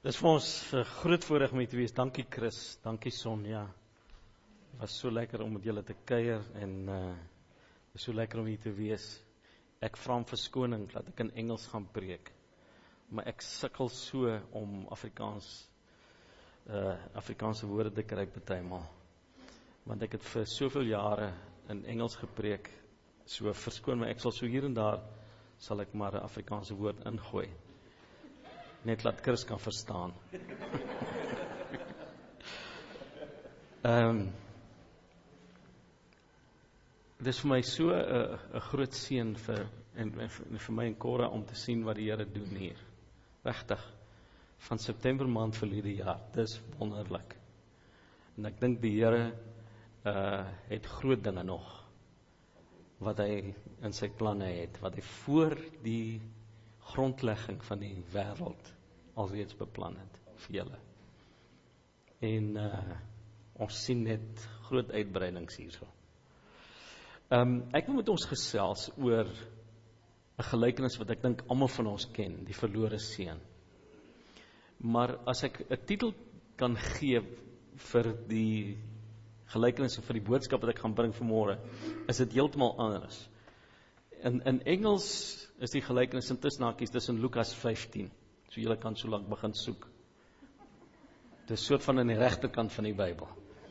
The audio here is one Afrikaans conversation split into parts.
Dis vir ons 'n groot voorreg om hier te wees. Dankie Chris, dankie Sonja. Was so lekker om met julle te kuier en is so lekker om hier te wees. Ek vra om verskoning dat ek in Engels gaan preek. Maar ek sukkel so om Afrikaanse woorde te kry partymal. Want ek het vir soveel jare in Engels gepreek. So verskoon my, ek sal so hier en daar sal ek maar 'n Afrikaanse woord ingooi. Net laat Chris kan verstaan. Dis vir my so 'n groot seën vir my en Cora om te sien wat die Here doen hier. Regtig. Van September maand verlede jaar. Dis wonderlik. En ek dink die Here het groot dinge nog wat hy in sy planne het, wat hy voor die grondlegging van die wêreld alreeds beplan het vir julle. En ons sien net groot uitbreidings hierso. Ek wil met ons gesels oor 'n gelykenis wat ek dink almal van ons ken, die verlore seun. Maar as ek 'n titel kan gee vir die gelykenis of vir die boodskap wat ek gaan bring vanmôre, is dit heeltemal anders. In Engels is die gelykenis intussen hakies, dis in Lukas 15. So julle kan so lank begin soek. Dis soort van aan die regterkant van die Bybel.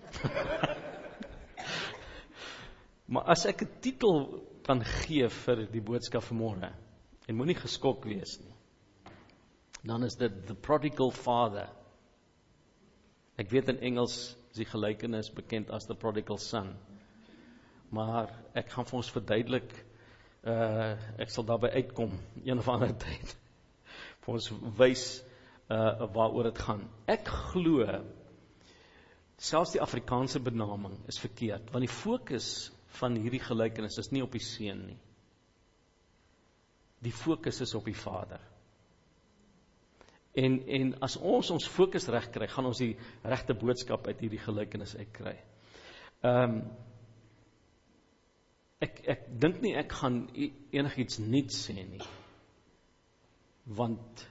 Maar as ek 'n titel kan gee vir die boodskap vanmôre, en moenie geskok wees nie, dan is dit The Prodigal Father. Ek weet in Engels is die gelykenis bekend as The Prodigal Son. Maar ek gaan vir ons verduidelik, ek sal daarby uitkom, een of ander tyd, vir ons wys waaroor dit gaan. Ek glo, selfs die Afrikaanse benaming is verkeerd, want die fokus van hierdie gelykenis is nie op die seun nie. Die fokus is op die Vader. En as ons fokus reg kry, gaan ons die regte boodskap uit hierdie gelykenis uitkry. Ek dink nie ek gaan enigiets nuuts sê nie. Want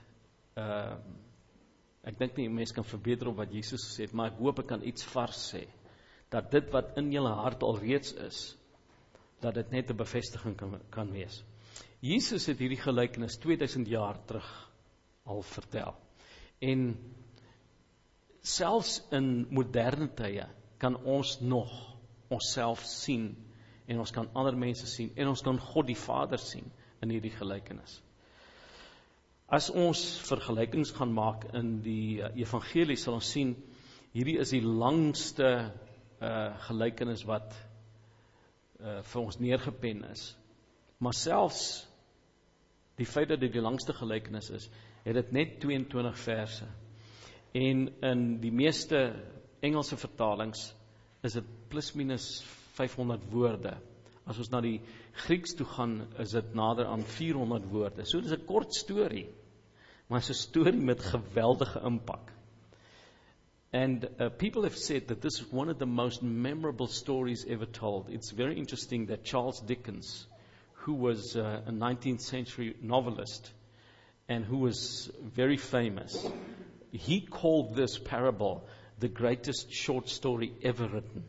ek dink nie mense kan verbeter op wat Jesus gesê het, maar ek hoop ek kan iets vars sê, dat dit wat in julle hart al reeds is, dat dit net 'n bevestiging kan wees. Jesus het hierdie gelykenis 2000 jaar terug al vertel. En selfs in moderne tye kan ons nog onsself sien, en ons kan ander mense sien, en ons kan God die Vader sien in hierdie gelykenis. As ons vergelykings gaan maak in die evangelie, sal ons sien, hierdie is die langste gelykenis wat vir ons neergepen is. Maar selfs die feit dat dit die langste gelykenis is, het dit net 22 verse. En in die meeste Engelse vertalings is dit plus minus 500 woorde. As ons na die Grieks toe gaan, is dit nader aan 400 woorde. So dit is 'n kort storie, maar het is 'n storie met geweldige impak. And people have said that this is one of the most memorable stories ever told. It's very interesting that Charles Dickens, who was a 19th century novelist and who was very famous, he called this parable the greatest short story ever written.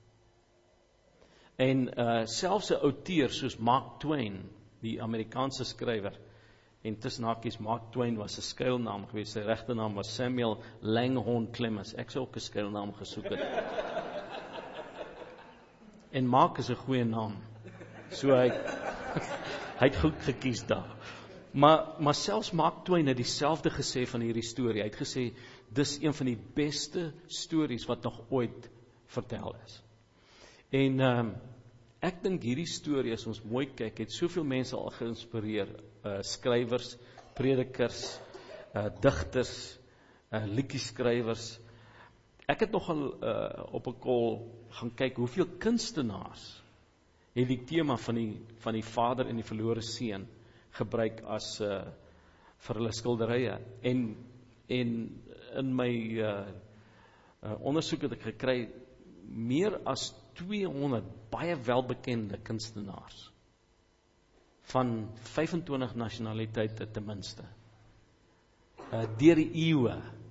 En selfs 'n outeur soos Mark Twain, die Amerikaanse skrywer, en tussen hakies Mark Twain was 'n skuilnaam geweest, sy regte naam was Samuel Langhorne Clemens. Ek sou ook 'n skuilnaam gesoek het. En Mark is 'n goeie naam. So hy het goed gekies daar. Maar selfs Mark Twain het dieselfde gesê van hierdie storie. Hy het gesê, dis een van die beste stories wat nog ooit vertel is. En ek dink hierdie storie, as ons mooi kyk, het soveel mense al geïnspireer, skrywers, predikers, digters, liedjieskrywers. Ek het nogal op 'n kol gaan kyk hoeveel kunstenaars het die tema van die Vader en die verlore seun gebruik as vir hulle skilderye. En in my ondersoek het ek gekry, meer as 200 baie welbekende kunstenaars van 25 nasionaliteite ten minste deur die eeue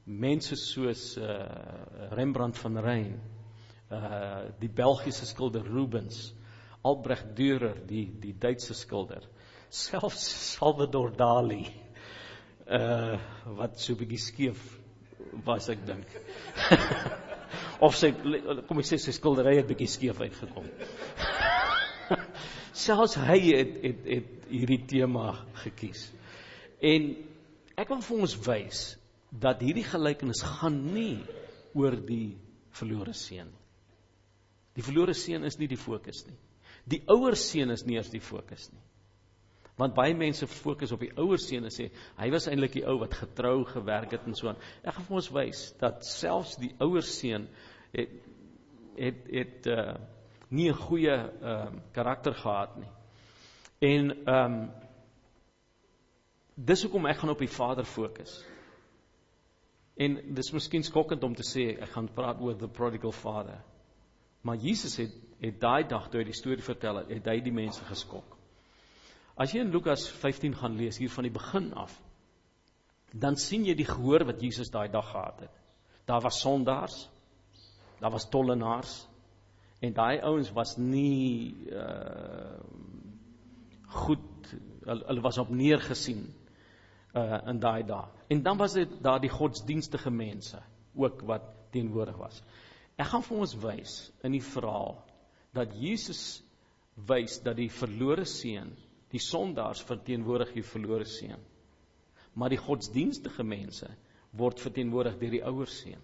mense soos Rembrandt van Rijn, die Belgiese skilder Rubens, Albrecht Dürer, die Duitse skilder, selfs Salvador Dali, wat so 'n bietjie skeef was, ek dink. Of kom ek sê, sy skildery het bietjie skeef uitgekom. Selfs hy het hierdie tema gekies. En ek wil vir ons wys dat hierdie gelykenis gaan nie oor die verlore seun. Die verlore seun is nie die fokus nie. Die ouer seun is nie eers die fokus nie. Want baie mense fokus op die ouer seun en sê, hy was eintlik die ou wat getrou gewerk het en so aan. Ek gaan vir ons wys dat selfs die ouer seun het nie 'n goeie karakter gehad nie. En dis hoekom ek gaan op die Vader fokus. En dis miskien skokkend om te sê, ek gaan praat oor the prodigal father. Maar Jesus het daai dag, toe hy die storie vertel het hy die mense geskok. As jy in Lukas 15 gaan lees, hier van die begin af, dan sien jy die gehoor wat Jesus daai dag gehad het. Daar was sondaars, daar was tollenaars, en daai ouens was nie goed, hulle was op neergesien in daai dag. En dan was dit daar die godsdienstige mense ook wat teenwoordig was. Ek gaan vir ons wys in die verhaal dat Jesus wys dat die verlore seun, die sondaars verteenwoordig die verlore seun. Maar die godsdienstige mense word verteenwoordig deur die ouer seun.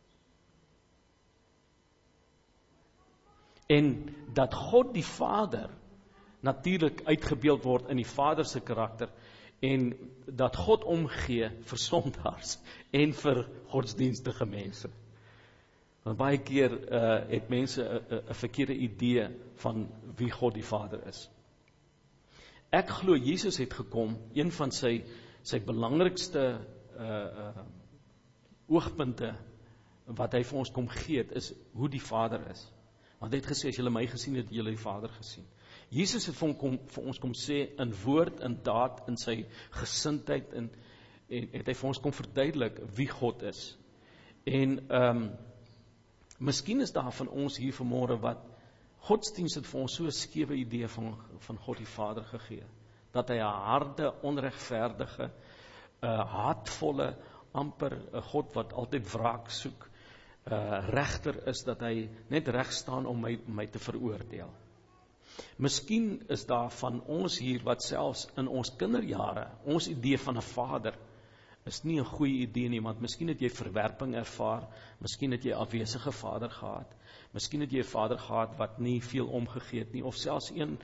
En dat God die Vader natuurlik uitgebeeld word in die Vader se karakter en dat God omgee vir sondaars en vir godsdienstige mense. Want baie keer het mense 'n verkeerde idee van wie God die Vader is. Ek glo Jesus het gekom, een van sy belangrikste oogpunte wat hy vir ons kom gee het, is hoe die Vader is. Want hy het gesê, as julle my gesien het, julle die Vader gesien. Jesus het vir ons kom sê, in woord, in daad, in sy gesindheid, en het hy vir ons kom verduidelik wie God is. En miskien is daar van ons hier vanmôre wat godsdienst het vir ons so 'n skewe idee van God die Vader gegee, dat hy 'n harde, onregverdige, haatvolle, amper 'n God wat altyd wraak soek, regter is, dat hy net reg staan om my te veroordeel. Miskien is daar van ons hier wat selfs in ons kinderjare, ons idee van 'n vader is nie 'n goeie idee nie, want miskien het jy verwerping ervaar, miskien het jy afwesige vader gehad, miskien het jy 'n vader gehad wat nie veel omgegee het nie, of selfs een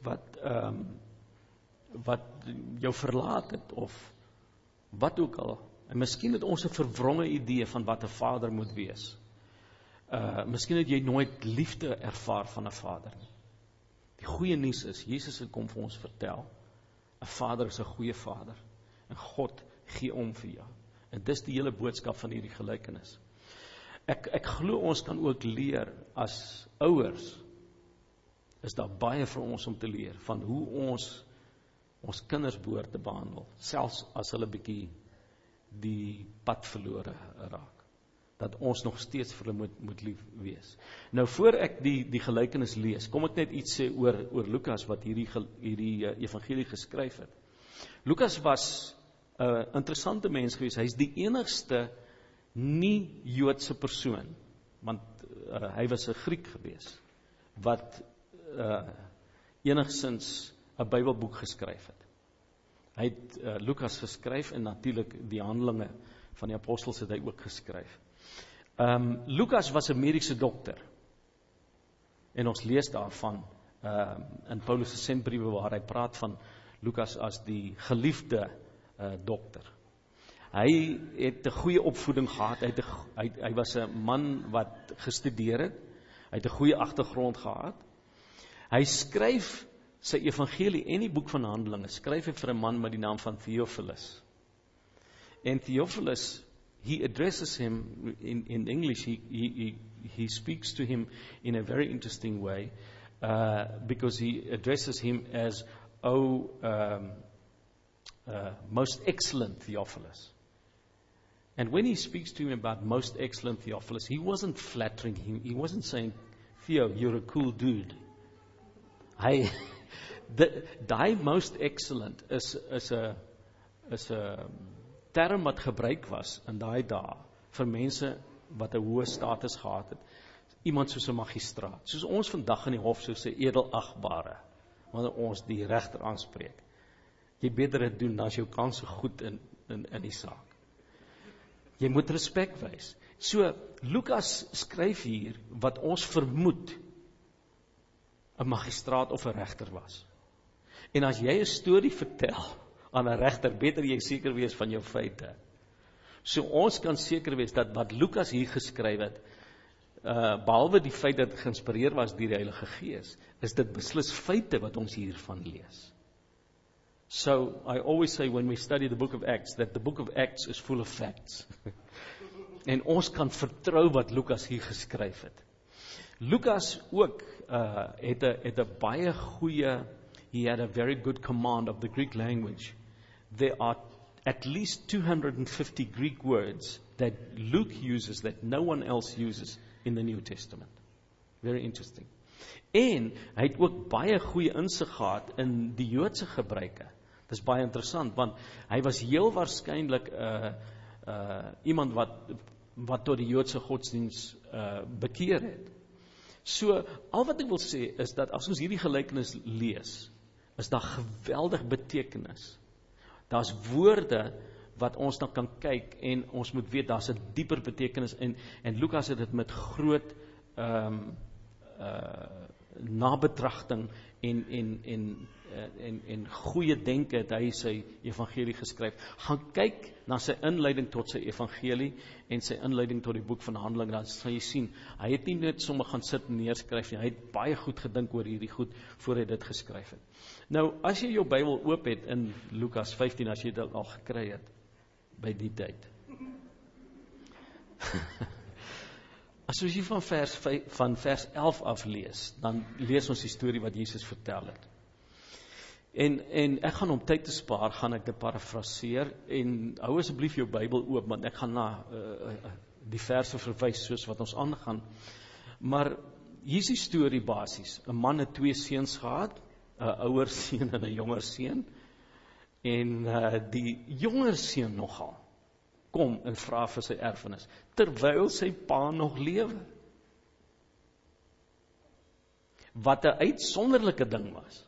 wat jou verlaat het, of wat ook al. En miskien het ons 'n verwronge idee van wat 'n vader moet wees. Miskien het jy nooit liefde ervaar van 'n vader nie. Die goeie nuus is, Jesus het kom vir ons vertel, 'n vader is 'n goeie vader, en God gee om vir jou. En dis die hele boodskap van hierdie gelykenis. Ek glo ons kan ook leer as ouers, is daar baie vir ons om te leer, van hoe ons kinders behoort te behandel, selfs as hulle bietjie die pad verlore raak. Dat ons nog steeds vir hulle moet lief wees. Nou voor ek die gelykenis lees, kom ek net iets sê oor Lukas wat hierdie evangelie geskryf het. Lukas was 'n interessante mens gewees. Hy is die enigste nie-Joodse persoon, want hy was 'n Griek gewees, wat enigstens 'n Bybelboek geskryf het. Hy het Lukas geskryf en natuurlik die Handelinge van die Apostels het hy ook geskryf. Lukas was 'n mediese dokter. En ons lees daarvan in Paulus se sendbriewe waar hy praat van Lukas as die geliefde dokter. Hy het 'n goeie opvoeding gehad. Hy was 'n man wat gestudeer het. Hy het 'n goeie agtergrond gehad. Hy skryf sy evangelie en die boek van Handelinge skryf hy vir 'n man met die naam van Theophilus. En Theophilus, he addresses him in English, he speaks to him in a very interesting way, because he addresses him as, most excellent Theophilus. And when he speaks to him about most excellent Theophilus, he wasn't flattering him. He wasn't saying, Theo, you're a cool dude. Die most excellent is 'n term wat gebruik was in daai dae vir mense wat 'n hoë status gehad het. Iemand soos 'n magistraat, soos ons vandag in die hof soos 'n edelagbare, wanneer ons die regter aanspreek. Jy beter dit doen, dan is jou kans goed in die saak. Jy moet respek wys. So, Lukas skryf hier wat ons vermoed 'n magistraat of 'n regter was. En as jy 'n storie vertel aan 'n regter, beter jy seker wees van jou feite. So ons kan seker wees dat wat Lukas hier geskryf het, behalwe die feit dat dit geïnspireer was deur die Heilige Gees, is dit beslis feite wat ons hiervan lees. So, I always say when we study the book of Acts, that the book of Acts is full of facts. En ons kan vertrou wat Lukas hier geskryf het. Lukas ook het 'n baie goeie, he had a very good command of the Greek language. There are at least 250 Greek words that Luke uses that no one else uses in the New Testament. Very interesting. En hy het ook baie goeie insig gehad in die Joodse gebruike. Dis baie interessant, want hy was heel waarskynlik iemand wat tot die Joodse godsdiens bekeer het. So, al wat ek wil sê is dat as ons hierdie gelykenis lees, is daar geweldig betekenis. Daar's woorde wat ons dan kan kyk en ons moet weet daar's 'n dieper betekenis en Lukas het dit met groot nabetragting en goeie denke het hy sy evangelie geskryf. Gaan kyk na sy inleiding tot sy evangelie en sy inleiding tot die boek van Handelinge, dan sal jy sien, hy het nie net sommer gaan sit en neerskryf nie, hy het baie goed gedink oor hierdie goed voor hy dit geskryf het. Nou, as jy jou Bybel oop het in Lukas 15, as jy dit al gekry het by die tyd. As jy van vers 11 af lees, dan lees ons die storie wat Jesus vertel het. En ek gaan om tyd te spaar, gaan ek dit parafraseer, en hou asseblief jou Bybel oop, want ek gaan na die verse verwys soos wat ons aangaan. Maar hier is die storie basies. 'n man het 2 seuns gehad, 'n ouer seun en 'n jonger seun. En die jonger seun nogal kom en vra vir sy erfenis, terwyl sy pa nog lewe. Wat 'n uitsonderlike ding was.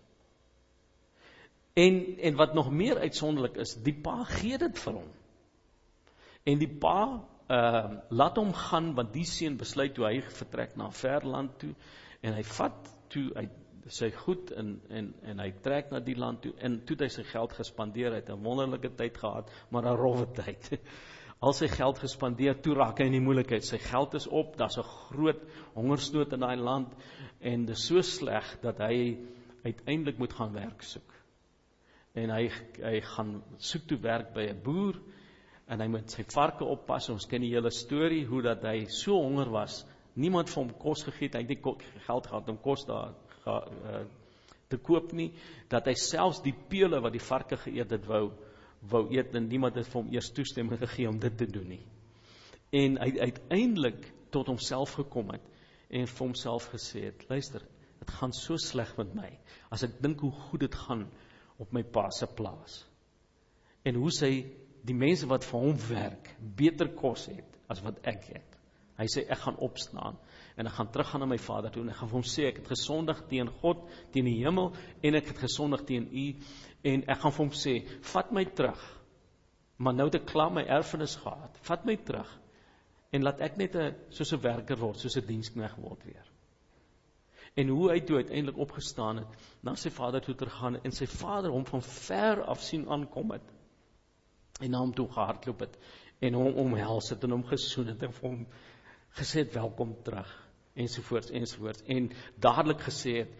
En wat nog meer uitsonderlik is, die pa gee dit vir hom. En die pa laat hom gaan, want die seun besluit toe hy vertrek na 'n ver land toe, en hy vat toe sy goed en hy trek na die land toe, en toe het hy sy geld gespandeer, hy het 'n wonderlike tyd gehad, maar 'n rowwe tyd. Al sy geld gespandeer, toe raak hy in die moeilikheid, sy geld is op, daar's 'n groot hongersnood in daai land, en dit is so sleg, dat hy uiteindelik moet gaan werk soek. En hy gaan soek toe werk by 'n boer, en hy moet sy varke oppas, ons ken die hele storie, hoe dat hy so honger was, niemand vir hom kos gegee het, hy het nie geld gehad om kos daar te koop nie, dat hy selfs die pele wat die varke geëet het wou eet, en niemand het vir hom eers toestemming gegee om dit te doen nie. En hy uiteindelik tot homself gekom het, en vir homself gesê het, luister, dit gaan so sleg met my, as ek dink hoe goed dit gaan op my pa se plaas. En hoe sy, die mense wat vir hom werk, beter kos het, as wat ek het. Hy sê, ek gaan opstaan, en ek gaan teruggaan na my vader toe, en ek gaan vir hom sê, ek het gesondig teen God, teen die hemel, en ek het gesondig teen u, en ek gaan vir hom sê, vat my terug, maar nou het ek klaar my erfenis gehad, vat my terug, en laat ek net soos 'n werker word, soos 'n diensknegt word weer. En hoe hy toe uiteindelik opgestaan het, na sy vader toe teruggaan, en sy vader hom van ver af sien aankom het, en na hom toe gehardloop het, en hom omhels het, en hom gesoen het, en vir hom gesê het, welkom terug, ensovoorts, en dadelik gesê het,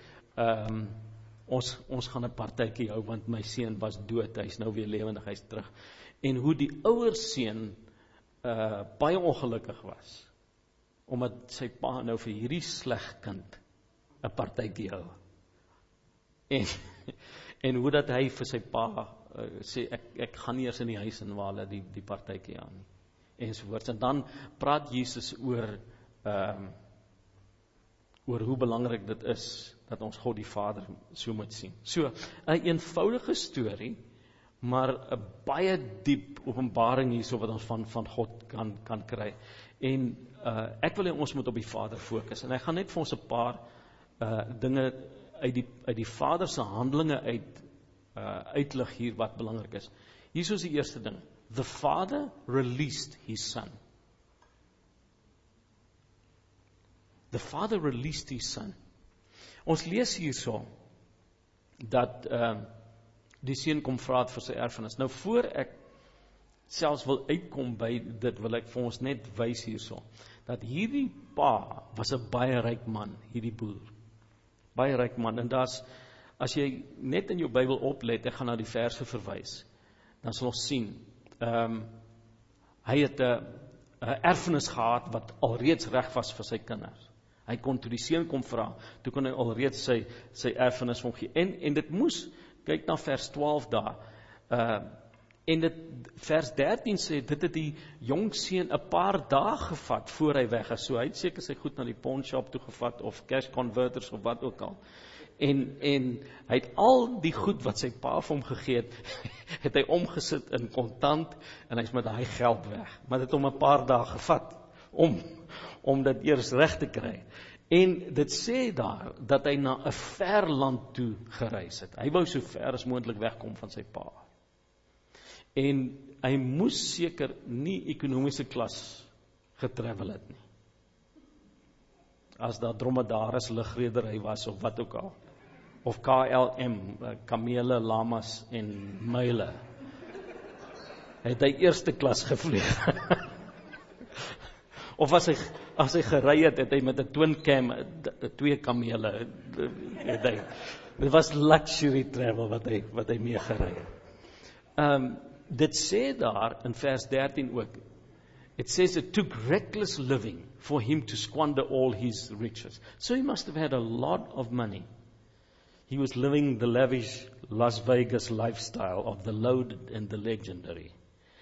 ons gaan 'n partytjie hou, want my seun was dood, hy is nou weer lewendig, hy is terug. En hoe die ouer seun baie ongelukkig was, omdat sy pa nou vir hierdie sleg kind 'n partytjie hou. En hoe dat hy vir sy pa sê, ek gaan nie eers in die huis in waar hulle die partytjie aan nie. ensovoorts. En dan praat Jesus oor hoe belangrik dit is, dat ons God die Vader so moet sien. So, 'n eenvoudige storie, maar 'n baie diep openbaring hierso wat ons van God kan kry. En ek wil hê ons moet op die Vader fokus. En ek gaan net vir ons 'n paar dinge uit die Vader se handelinge uitlig hier wat belangrik is. Hier is die eerste ding. The Father released his Son. The Father released his Son. Ons lees hierso dat die seun kom vra vir sy erfenis. Nou voor ek selfs wil uitkom by dit, wil ek vir ons net wys hierso dat hierdie pa was 'n baie ryk man, hierdie boer. Baie ryk man. En as jy net in jou Bybel oplet, ek gaan na die verse verwys, dan sal ons sien, hy het 'n erfenis gehad wat alreeds reg was vir sy kinders. Hy kon toe die seun kom vra, toe kon hy alreeds sy erfenis vir hom gee. En dit moes, kyk na vers 12 daar, en vers 13 sê, dit het die jong seun 'n paar dae gevat voor hy weg is. So hy het seker sy goed na die pawn shop toe gevat, of cash converters, of wat ook al. En hy het al die goed wat sy pa vir hom gegee het, het hy omgesit in kontant, en hy is met daai geld weg. Maar dit het hom 'n paar dae gevat, om dit eers reg te kry. En dit sê daar, dat hy na 'n ver land toe gereis het. Hy wou so ver as moontlik wegkom van sy pa. En hy moes seker nie ekonomiese klas getravel het nie. As daar dromedaris lugredery was, of wat ook al. Of KLM, kamele, lamas en muile. Het hy eerste klas gevlieg. Of as hy gery het hy met 'n twin cam, 2 kamele. Dit was luxury travel wat hy mee gery het. Dit sê daar in vers 13 ook, it says it took reckless living for him to squander all his riches. So he must have had a lot of money. He was living the lavish Las Vegas lifestyle of the loaded and the legendary.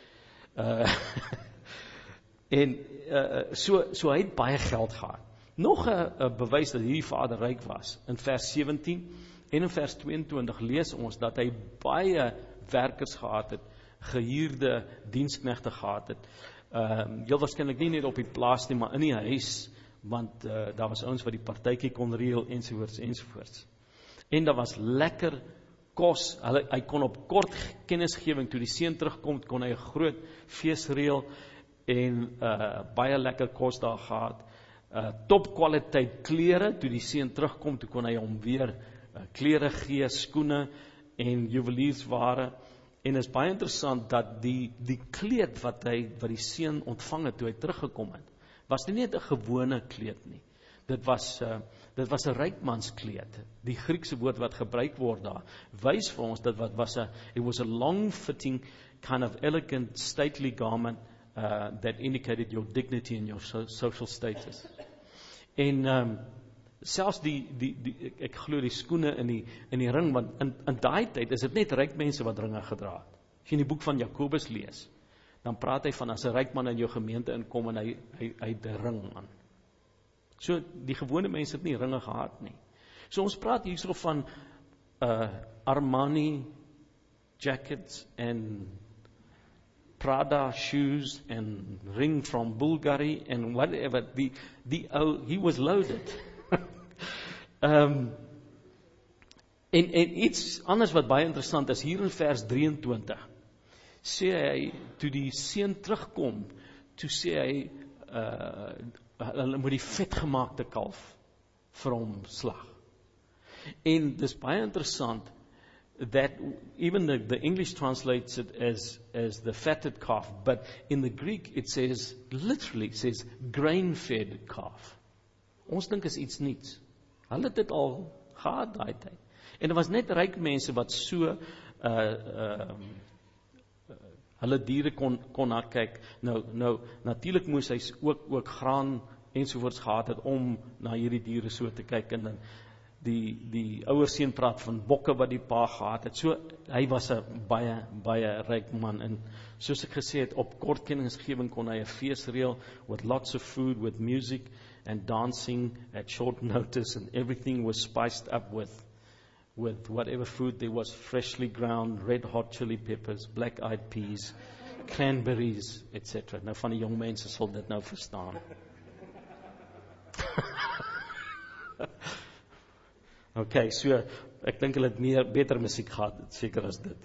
So hy het baie geld gehad. Nog 'n bewys dat hierdie vader ryk was. In vers 17 en in vers 22 lees ons dat hy baie werkers gehad het, gehuurde diensknegte gehad het. Heel waarskynlik nie net op die plaas nie, maar in die huis, want daar was ouens wat die partytjie kon reël, ensovoorts. En daar was lekker kos, hy kon op kort kennisgewing, toe die seun terugkom, kon hy 'n groot fees reël, en baie lekker kos daar gehad, top kwaliteit klere, toe die seun terugkom, toe kon hy hom weer klere gee, skoene en juweliersware. En is baie interessant dat die kleed wat die seun ontvang het toe hy teruggekom het, was nie net 'n gewone kleed nie. Dit was 'n rykmanskleed. Die Griekse woord wat gebruik word daar, wys vir ons dat it was a long fitting, kind of elegant, stately garment that indicated your dignity and your social status. En selfs ek glo die skoene in die ring, want in daai tyd is dit net ryk mense wat ringe gedra het. As jy in die boek van Jakobus lees, dan praat hy van as 'n ryk man in jou gemeente inkom en hy het 'n ring aan. So die gewone mense het nie ringe gehad nie. So ons praat hierso van Armani jackets en Prada shoes and ring from Bulgari and whatever. He was loaded. En iets anders wat baie interessant is, hier in vers 23, sê hy, toe die seun terugkom, toe sê hy, hulle moet die vetgemaakte kalf vir hom slag. En dis baie interessant, that even the English translates it as the fatted calf, but in the Greek it says, literally, it says grain-fed calf. Ons dink is iets niets. Hulle het dit al gehad daai tyd. En dit was net ryk mense wat so hulle diere kon na kyk. Nou natuurlik moes hy ook graan ensovoorts gehad het om na hierdie diere so te kyk. En die ouer seun praat van bokke wat die pa gehad het. So, hy was 'n baie ryk man, en soos ek gesê het, op kort kennisgewing kon hy 'n fees reël, with lots of food, with music and dancing at short notice, and everything was spiced up with whatever food there was, freshly ground, red hot chili peppers, black eyed peas, cranberries, etc. Nou van die jong mense sal dit nou verstaan. Okay, so ek dink hulle het beter musiek gehad, seker as dit.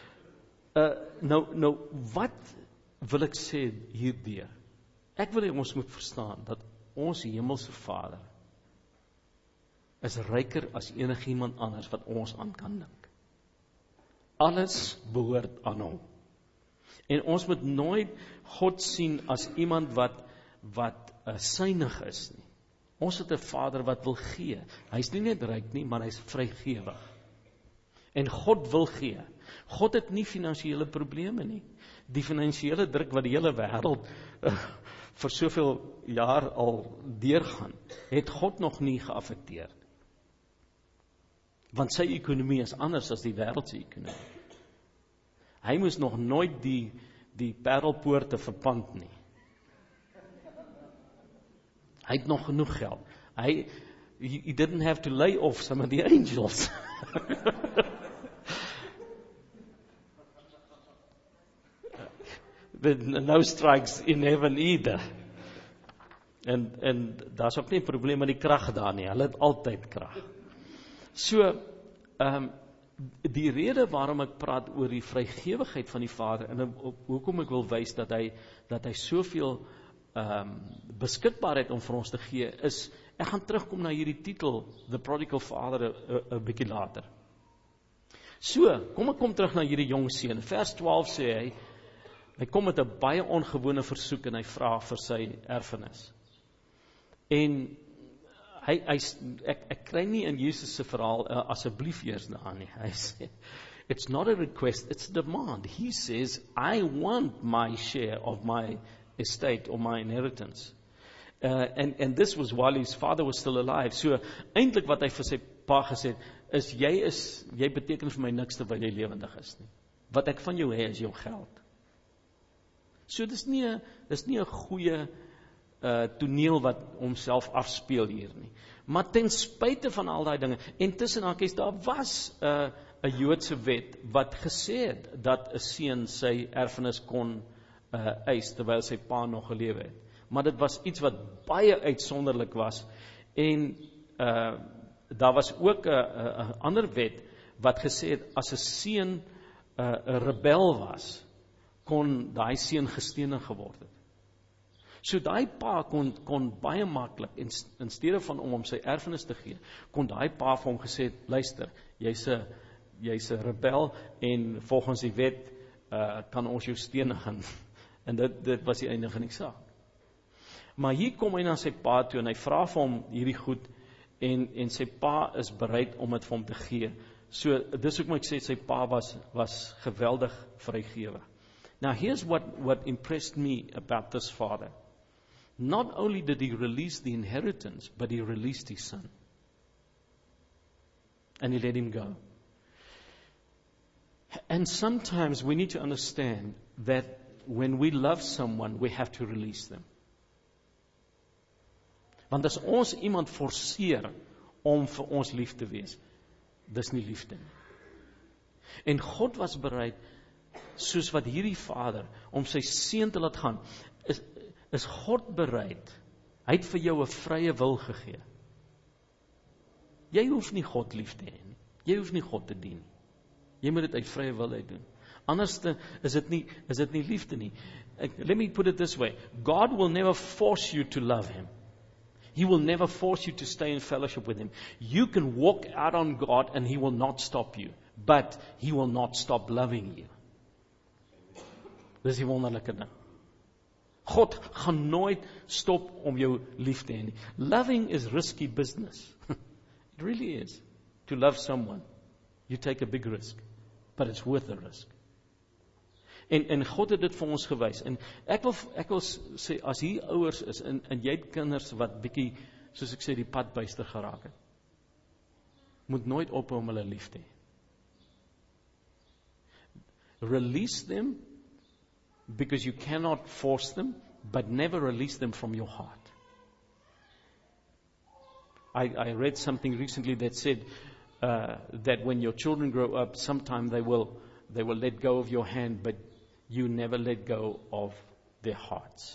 Nou wat wil ek sê hierdeur? Ek wil hê ons moet verstaan dat ons hemelse Vader is ryker as enigiemand anders wat ons aan kan dink. Alles behoort aan hom. En ons moet nooit God sien as iemand wat synig is nie. Ons het 'n Vader wat wil gee. Hy's nie net ryk nie, maar hy's vrygewig. En God wil gee. God het nie finansiële probleme nie. Die finansiële druk wat die hele wêreld vir soveel jaar al deurgaan, het God nog nie geaffekteer. Want sy ekonomie is anders as die wêreld se ekonomie. Hy moes nog nooit die parelpoorte verpand nie. Hy het nog genoeg geld. He didn't have to lay off some of the angels. No strikes in heaven either. En daar's ook nie 'n probleem met die krag daar nie. Hulle het altyd krag. So, die rede waarom ek praat oor die vrygewigheid van die Vader, en hoekom ek wil wys dat hy soveel beskikbaarheid om vir ons te gee, is, ek gaan terugkom na hierdie titel, The Prodigal Father, 'n bietjie later. So, kom ek terug na hierdie jong seun. Vers 12 sê hy kom met 'n baie ongewone versoek en hy vra vir sy erfenis. En ek kry nie in Jesus se verhaal asseblief eers daar nie. Hy sê, it's not a request, it's a demand. He says, I want my share of my estate or my inheritance. And this was while his father was still alive. So, eintlik wat hy vir sy pa gesê het, jy beteken vir my niks terwyl jy lewendig is nie. Wat ek van jou hê is jou geld. So, dis nie 'n goeie toneel wat homself afspeel hier nie. Maar ten spyte van al daai dinge, en tussen hakies, daar was 'n Joodse wet wat gesê het dat 'n seun sy erfenis kon eis terwyl sy pa nog gelewe het. Maar dit was iets wat baie uitsonderlik was, en daar was ook 'n ander wet wat gesê het, as 'n seun 'n rebel was, kon daai seun gestenig geword het. So daai pa kon baie maklik, in steede van om hom sy erfenis te gee, kon daai pa vir hom gesê het, luister, jy's 'n rebel, en volgens die wet kan ons jou stenig. En dit was die einde van die saak. Maar hier kom hy na sy pa toe, en hy vra vir hom hierdie goed, en sy pa is bereid om dit vir hom te gee. So, dis hoekom ek sê, sy pa was geweldig vrygewig. Now, here's what impressed me about this father. Not only did he release the inheritance, but he released his son. And he let him go. And sometimes we need to understand that when we love someone, we have to release them. Want as ons iemand forceer om vir ons lief te wees, dis nie liefde nie. En God was bereid, soos wat hierdie vader, om sy seun te laat gaan, is God bereid. Hy het vir jou 'n vrye wil gegee. Jy hoef nie God lief te hê nie. Jy hoef nie God te dien nie. Jy moet dit uit vrye wil uit doen. Anders is dit nie liefde nie. Let me put it this way. God will never force you to love him. He will never force you to stay in fellowship with him. You can walk out on God and he will not stop you. But he will not stop loving you. Dis die wonderlike ding. God gaan nooit stop om jou lief te hê nie. Loving is risky business. It really is. To love someone, you take a big risk, but it's worth the risk. En God het dit vir ons gewys. En ek wil sê, as hier ouers is, en jy het kinders wat bietjie, soos ek sê, die pad byster geraak het. moet nooit ophou om hulle lief te hê. Release them because you cannot force them, but never release them from your heart. I read something recently that said that when your children grow up, sometime they will let go of your hand, but you never let go of their hearts.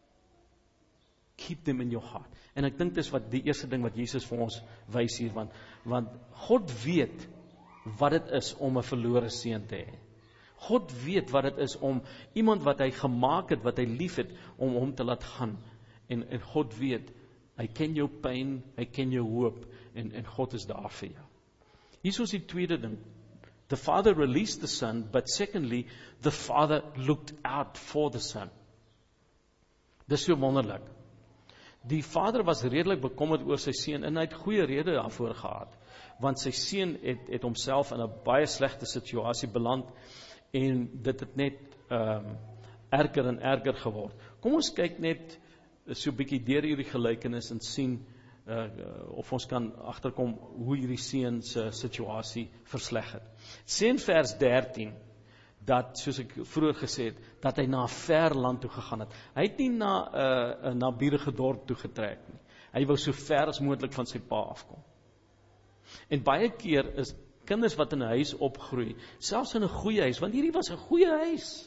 Keep them in your heart. En ek dink dis wat die eerste ding wat Jesus vir ons wys hier, want God weet wat dit is om 'n verlore seun te hê. God weet wat dit is om iemand wat hy gemaak het, wat hy lief het, om hom te laat gaan. En God weet, hy ken jou pyn, hy ken jou hoop, en God is daar vir jou. Hier is die tweede ding. The Father released the Son, but secondly, the Father looked out for the Son. Dis so wonderlik. Die Vader was redelik bekommerd oor sy seun, en hy het goeie rede daarvoor gehad, want sy seun het homself in 'n baie slegte situasie beland, en dit het net erger en erger geword. Kom ons kyk net so 'n bietjie deur hierdie gelykenis en sien of ons kan agterkom hoe hierdie seun se situasie versleg het. Sê in vers 13 dat, soos ek vroeër gesê het, dat hy na 'n ver land toe gegaan het. Hy het nie na 'n naburige dorp toe getrek nie. Hy wou so ver as moontlik van sy pa afkom. En baie keer is kinders wat in 'n huis opgroei, selfs in 'n goeie huis, want hierdie was 'n goeie huis,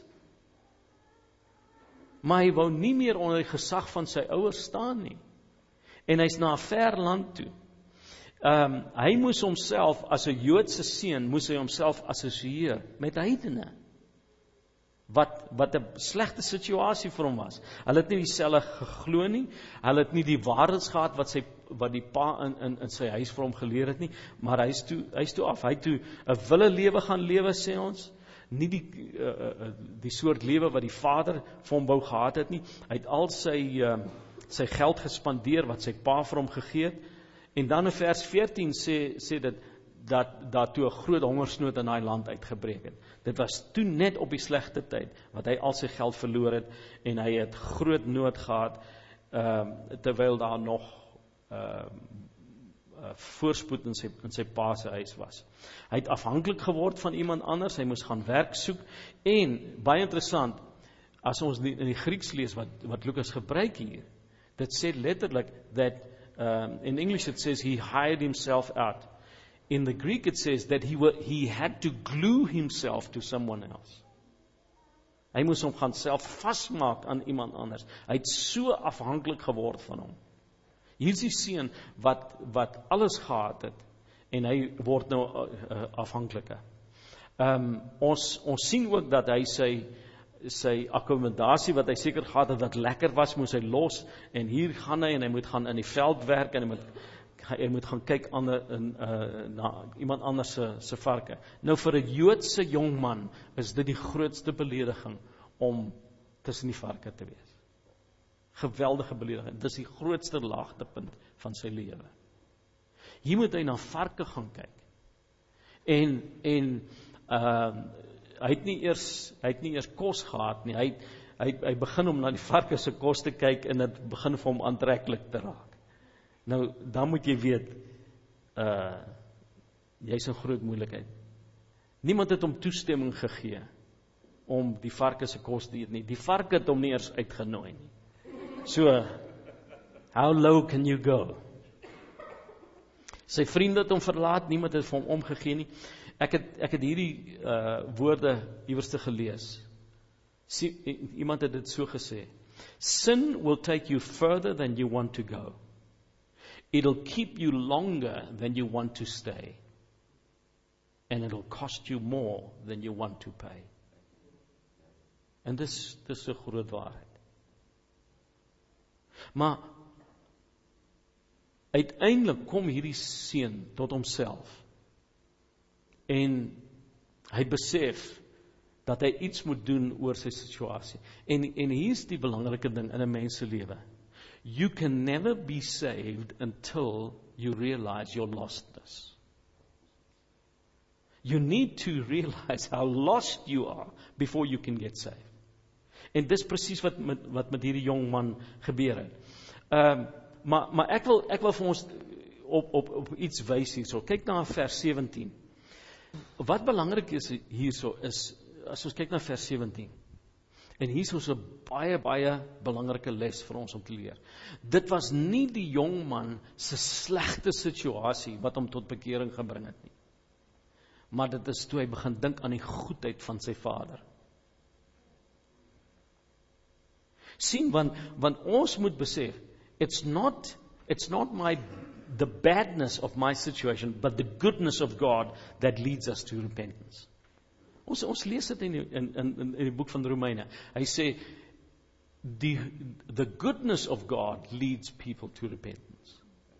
maar hy wou nie meer onder die gesag van sy ouers staan nie. En hy's na 'n ver land toe. Hy moes homself, as 'n Joodse seun, moes hy homself assosieer met heidene, wat 'n slegte situasie vir hom was. Hulle het nie dieselfde geglo nie, hulle het nie die waardes gehad wat die pa in sy huis vir hom geleer het nie, maar hy's toe af. Hy het toe 'n wille lewe gaan lewe, sê ons, nie die soort lewe wat die Vader vir hom wou gehad het nie. Hy het al sy geld gespandeer wat sy pa vir hom gegee het. En dan in vers 14 sê dit dat daar toe 'n groot hongersnood in daai land uitgebreek het. Dit was toe net op die slegte tyd wat hy al sy geld verloor het, en hy het groot nood gehad, terwyl daar nog voorspoed in sy pa se huis was. Hy het afhanklik geword van iemand anders, hy moes gaan werk soek, en baie interessant, as ons in die Grieks lees wat Lukas gebruik hier, dit sê letterlik that in English it says he hired himself out. In the Greek it says that he had to glue himself to someone else. Hy moes hom gaan self vasmaak aan iemand anders. Hy het so afhanklik geword van hom. Hier is die seun wat alles gehad het, en hy word nou afhanklike. Ons sien ook dat hy sy akkommodasie wat hy seker gehad het wat lekker was, moes hy los, en hier gaan hy, en hy moet gaan in die veld werk, en hy moet gaan kyk na iemand anders se varke. Nou vir 'n Joodse jong man is dit die grootste belediging om tussen die varke te wees. Geweldige belediging. Dit is die grootste laagtepunt van sy lewe. Hier moet hy na varke gaan kyk. En hy het nie eers kos gehad nie. Hy begin om na die varke se kos te kyk, en dit begin vir hom aantreklik te raak. Nou, dan moet jy weet, jy's in groot moeilikheid. Niemand het hom toestemming gegee om die varke se kos te eet nie. Die varke het hom nie eers uitgenooi nie. So, how low can you go? Sy vriende het hom verlaat, niemand het vir hom omgegee nie. Ek het hierdie woorde iewers gelees. Iemand het dit so gesê: Sin will take you further than you want to go. It'll keep you longer than you want to stay. And it'll cost you more than you want to pay. En dis 'n groot waarheid. Maar uiteindelik kom hierdie seun tot homself. En hy besef dat hy iets moet doen oor sy situasie. En hier's die belangrike ding in 'n mens se lewe. You can never be saved until you realize your lostness. You need to realize how lost you are before you can get saved. En dis presies wat met hierdie jong man gebeur het. Maar ek wil vir op iets wys hierso. Kyk na vers 17. Wat belangrik is hierso is, as ons kyk na vers 17, en hierso is 'n baie belangrike les vir ons om te leer. Dit was nie die jong man se slegte situasie wat hom tot bekering gebring het nie. Maar dit is toe hy begin dink aan die goedheid van sy vader. Sien, want ons moet besef, it's not the badness of my situation, but the goodness of God that leads us to repentance. Ons lees dit in die boek van Romeine. Hy sê, the goodness of God leads people to repentance.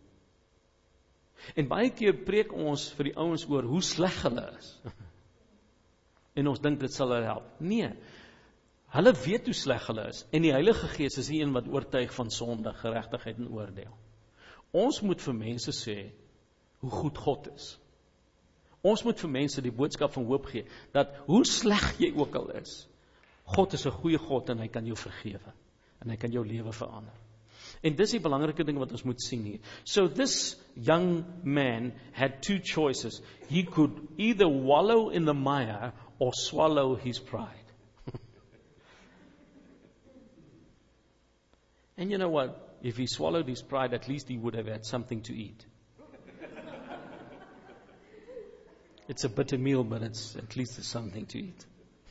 En baie keer preek ons vir die ouens oor hoe sleg hulle is. En ons dink dit sal hulle help. Nee, hulle weet hoe sleg hulle is. En die Heilige Gees is die een wat oortuig van sonde, geregtigheid en oordeel. Ons moet vir mense sê hoe goed God is. Ons moet vir mense die boodskap van hoop gee, dat hoe sleg jy ook al is, God is 'n goeie God en hy kan jou vergewe. En hy kan jou lewe verander. En dis die belangrike ding wat ons moet sien hier. So this young man had two choices. He could either wallow in the mire or swallow his pride. And you know what? If he swallowed his pride, at least he would have had something to eat. It's a bitter meal, but at least there's something to eat.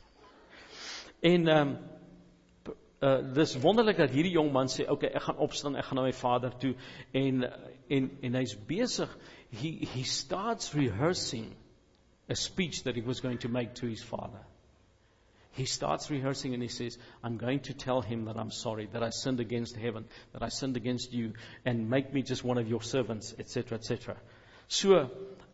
En dis wonderlik dat hierdie jong man sê, okay, ek gaan opstaan, ek gaan na my vader toe, en hy's besig, he starts rehearsing a speech that he was going to make to his father. He starts rehearsing and he says, I'm going to tell him that I'm sorry, that I sinned against heaven, that I sinned against you, and make me just one of your servants, etc., etc. So,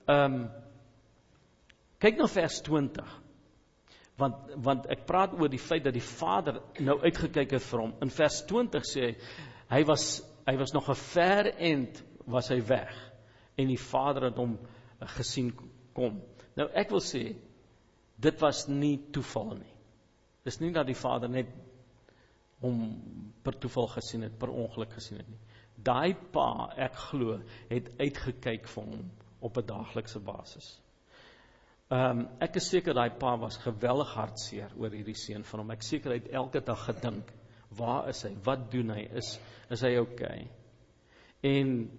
kyk na vers 20. Want ek praat oor die feit dat die vader nou uitgekyk het vir hom. In vers 20 sê hy was nog 'n ver end was hy weg en die vader het hom gesien kom. Nou ek wil sê dit was nie toeval nie. Dis nie dat die vader net hom per toeval gesien het, per ongeluk gesien het nie. Daai pa, ek glo, het uitgekyk vir hom op 'n daaglikse basis. Ek is seker daai pa was geweldig hartseer oor hierdie seun van hom. Ek seker hy het elke dag gedink, waar is hy? Wat doen hy? Is hy okay? En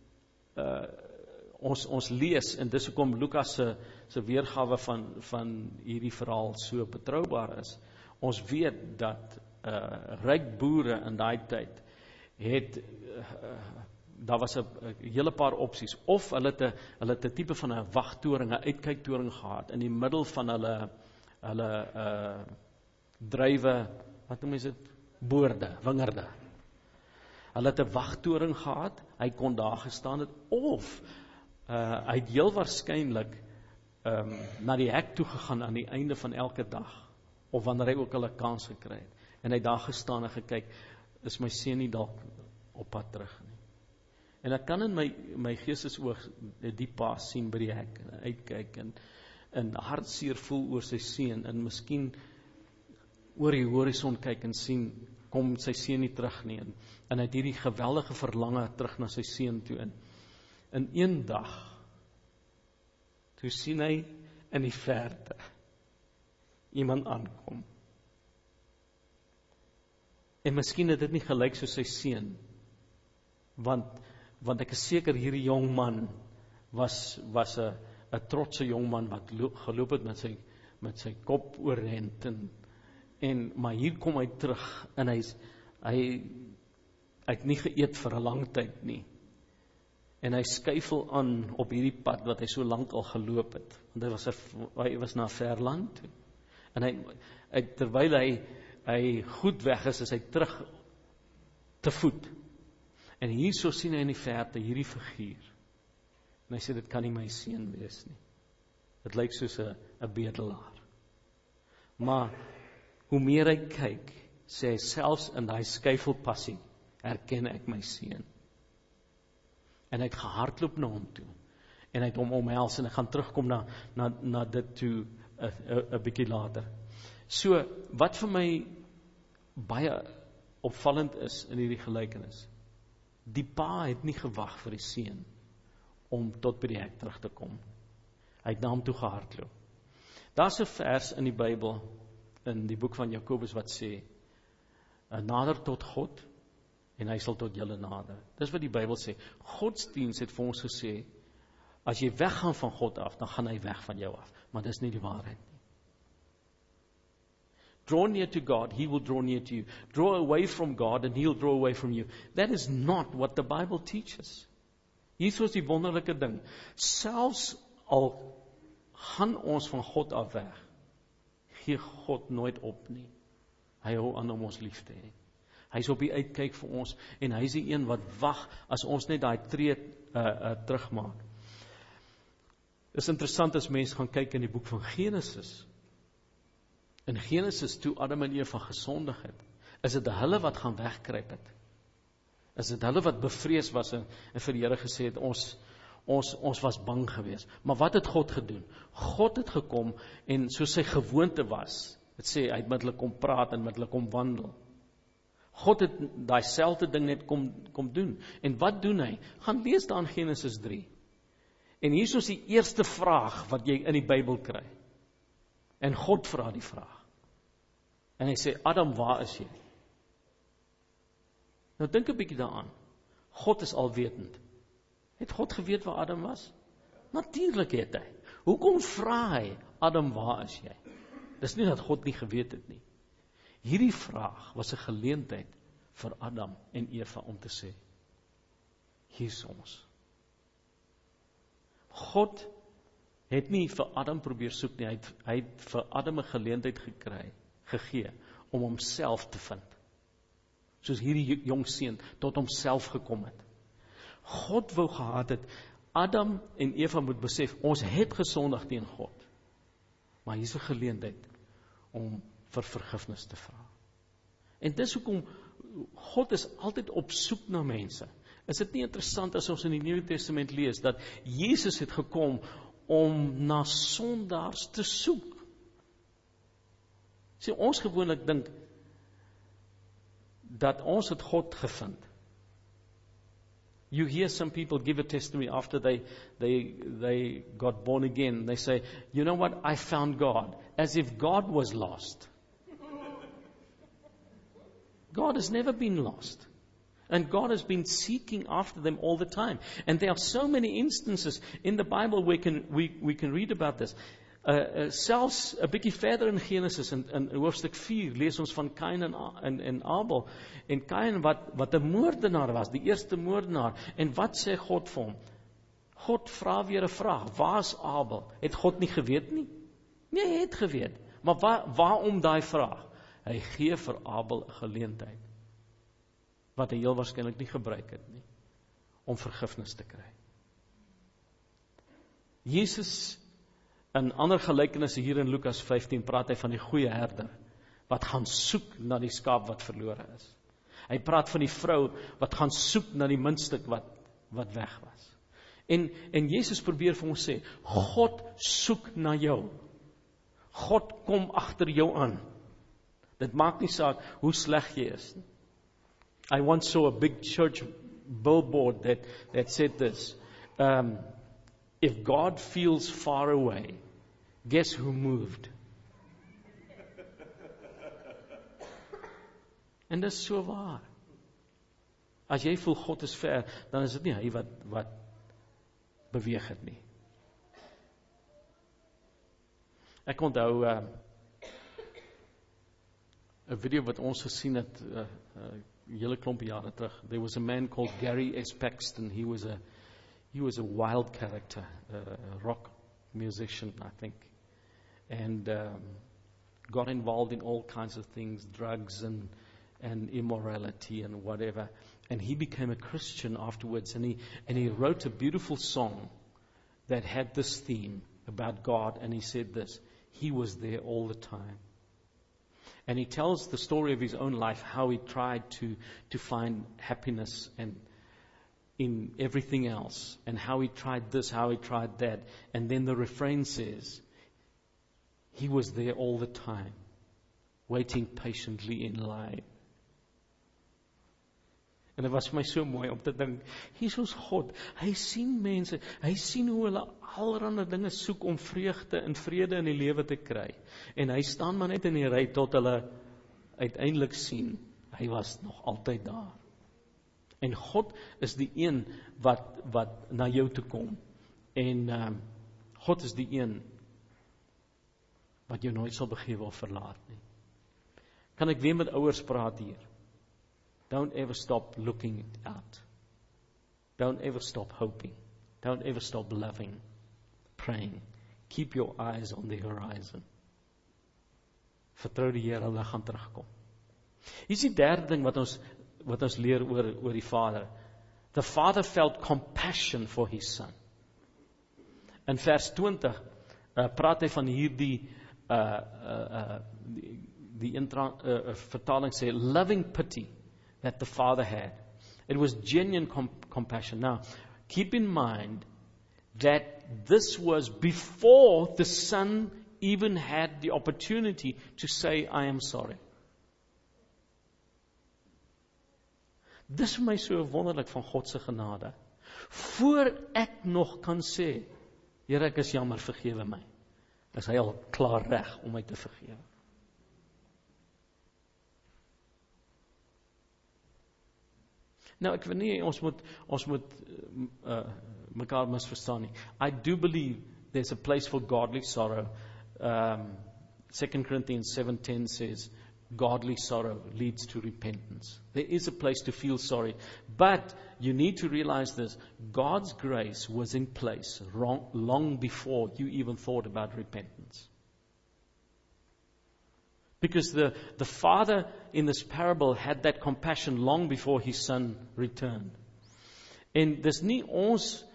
ons lees, en dis hoekom Lukas se weergawe van hierdie verhaal so betroubaar is. Ons weet dat ryk boere in daai tyd het daar was 'n hele paar opsies, of hulle het 'n tipe van 'n wagtoring, 'n uitkyktoring gehad in die middel van hulle druiwe, wat noem jy dit? Boorde, wingerde. Hulle het 'n wagtoring gehad, hy kon daar gestaan het, of hy het heel waarskynlik na die hek toe gegaan aan die einde van elke dag, of wanneer hy ook al 'n kans gekry het, en hy daar gestaan en gekyk, is my seun nie dalk op pad terug nie. En ek kan in my geestesoog die pa sien by die hek, en uitkyk, en hartseer voel oor sy seun, en miskien oor die horison kyk en sien, kom sy seun nie terug nie, en hy het hierdie geweldige verlange terug na sy seun toe, en een dag, toe sien hy in die verte, iemand aankom, en miskien het dit nie gelyk soos sy seun, want ek is seker hierdie jong man was 'n trotse jong man wat geloop het met sy kop oorent, maar hier kom hy terug en hy het nie geëet vir 'n lang tyd nie, en hy skuifel aan op hierdie pad wat hy so lank al geloop het, want hy was na 'n ver land toe, en terwyl hy goed weg is hy terug te voet. En hierso sien hy in die verte hierdie figuur. En hy sê, dit kan nie my seun wees nie. Dit lyk soos 'n bedelaar. Maar hoe meer hy kyk, sê hy, selfs in daai skuifelpassie herken ek my seun. En hy het gehardloop na hom toe. En hy het hom omhels, en ek gaan terugkom na dit toe 'n bietjie later. So, wat vir my baie opvallend is in hierdie gelykenis, die pa het nie gewag vir die seun om tot by die hek terug te kom. Hy het na hom toe gehardloop. Daar's 'n vers in die Bybel, in die boek van Jakobus wat sê, nader tot God, en hy sal tot julle nader. Dis wat die Bybel sê. Godsdiens het vir ons gesê, as jy weggaan van God af, dan gaan hy weg van jou af. Maar dis nie die waarheid nie. Draw near to God, He will draw near to you. Draw away from God, and He'll draw away from you. That is not what the Bible teaches. Hier is die wonderlike ding. Selfs al gaan ons van God af weg, gee God nooit op nie. Hy hou aan om ons lief te hê. Hy is op die uitkyk vir ons, en hy is die een wat wag, as ons net daai tree terugmaak. Dit is interessant as mense gaan kyk in die boek van Genesis. In Genesis, toe Adam en Eva gesondig het, is dit hulle wat gaan wegkruip het. Is dit hulle wat bevrees was en vir die Here gesê het, ons was bang geweest. Maar wat het God gedoen? God het gekom en soos sy gewoonte was, het sê, hy het met hulle kom praat en met hulle kom wandel. God het daai selfde ding net kom doen. En wat doen hy? Gaan lees daar in Genesis 3. En hier is die eerste vraag wat jy in die Bybel kry. En God vra die vraag. En hy sê, Adam, waar is jy? Nou dink 'n bietjie daaraan. God is alwetend. Het God geweet waar Adam was? Natuurlik het hy. Hoekom vra hy, Adam, waar is jy? Dis nie dat God nie geweet het nie. Hierdie vraag was 'n geleentheid vir Adam en Eva om te sê, hier is ons. God het nie vir Adam probeer soek nie, hy het vir Adam 'n geleentheid gegee om homself te vind. Soos hierdie jong seun tot homself gekom het. God wou gehad het, Adam en Eva moet besef, ons het gesondig teen God. Maar hier is 'n geleentheid om vir vergifnis te vra. En dis hoekom God is altyd op soek na mense. Is dit nie interessant as ons in die Nuwe Testament lees, dat Jesus het gekom om na sondaars te soek? Sê, ons gewoonlik dink, dat ons het God gevind. You hear some people give a testimony after they got born again. They say, you know what, I found God. As if God was lost. God has never been lost. And God has been seeking after them all the time. And there are so many instances in the Bible we can read about this. Selfs 'n bietjie verder in Genesis, in hoofstuk 4, lees ons van Kain en Abel. En Kain wat 'n moordenaar was, die eerste moordenaar. En wat sê God vir hom? God vra weer 'n vraag. Waar is Abel? Het God nie geweet nie? Nee, hy het geweet. Maar waarom daai vraag? Hy gee vir Abel 'n geleentheid, wat hy heel waarskynlik nie gebruik het nie, om vergifnis te kry. Jesus, in ander gelykenisse hier in Lukas 15, praat hy van die goeie herder, wat gaan soek na die skaap wat verlore is. Hy praat van die vrou, wat gaan soek na die muntstuk wat weg was. En Jesus probeer vir ons sê, God soek na jou. God kom agter jou aan. Dit maak nie saak hoe sleg jy is nie. I once saw a big church billboard that said this, if God feels far away, guess who moved? En dis so waar. As jy voel God is ver, dan is dit nie hy wat beweeg het nie. Ek onthou 'n video wat ons gesien het 'n hele klompie jare terug. There was a man called Gary S. Paxton. He was a wild character, a rock musician, I think, and got involved in all kinds of things, drugs and immorality and whatever. And he became a Christian afterwards, and he wrote a beautiful song that had this theme about God, and he said this, he was there all the time. And he tells the story of his own life, how he tried to find happiness and in everything else, and how he tried this, how he tried that. And then the refrain says, he was there all the time, waiting patiently in line. En dit was vir my so mooi om te dink, hier is ons God, hy sien mense, hy sien hoe hulle allerhande dinge soek om vreugde en vrede in die lewe te kry. En hy staan maar net in die ry tot hulle uiteindelik sien, hy was nog altyd daar. En God is die een wat na jou toe kom. En God is die een wat jou nooit sal begewe of verlaat nie. Kan ek weer met ouers praat hier? Don't ever stop looking out. Don't ever stop hoping. Don't ever stop loving, praying. Keep your eyes on the horizon. Vertrou die Here, hulle gaan terugkom. Hier is die derde ding wat ons leer oor die Vader. The Father felt compassion for his son. In vers 20 praat hy van hierdie die vertaling sê loving pity that the Father had. It was genuine compassion. Now, keep in mind that this was before the Son even had the opportunity to say, I am sorry. Dis vir my so wonderlik van God se genade. Voor ek nog kan sê, Here, ek is jammer, vergewe my, is hy al klaar reg om my te vergewe. Nou, ek wil nie, ons moet mekaar misverstaan nie. I do believe there's a place for godly sorrow. 2 Corinthians 7:10 says, godly sorrow leads to repentance. There is a place to feel sorry. But you need to realize this, God's grace was in place long before you even thought about repentance. Because the father in this parable had that compassion long before his son returned. En dis nie ons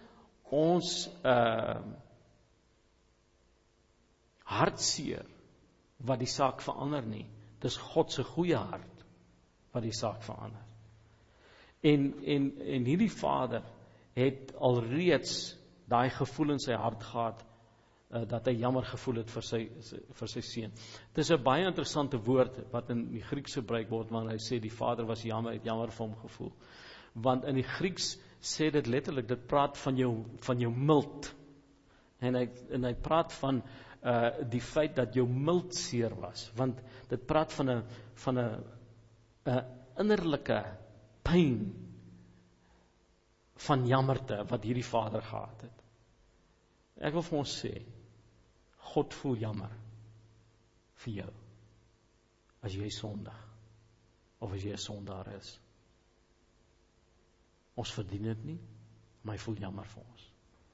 hartseer wat die saak verander nie. Dis God se goeie hart wat die saak verander. En hierdie vader het alreeds daai gevoel in sy hart gehad, dat hy jammer gevoel het vir sy seun. Dis 'n baie interessante woord wat in die Grieks gebruik word wanneer hy sê die vader was jammer, het jammer vir hom gevoel. Want in die Grieks sê dit letterlik, dit praat van jou mild. En hy praat van die feit dat jou mild seer was, want dit praat van 'n innerlike pyn van jammerte wat hierdie vader gehad het. Ek wil vir ons sê, God voel jammer vir jou as jy sondig of as jy 'n sondaar is. Ons verdien dit nie, maar hy voel jammer vir ons.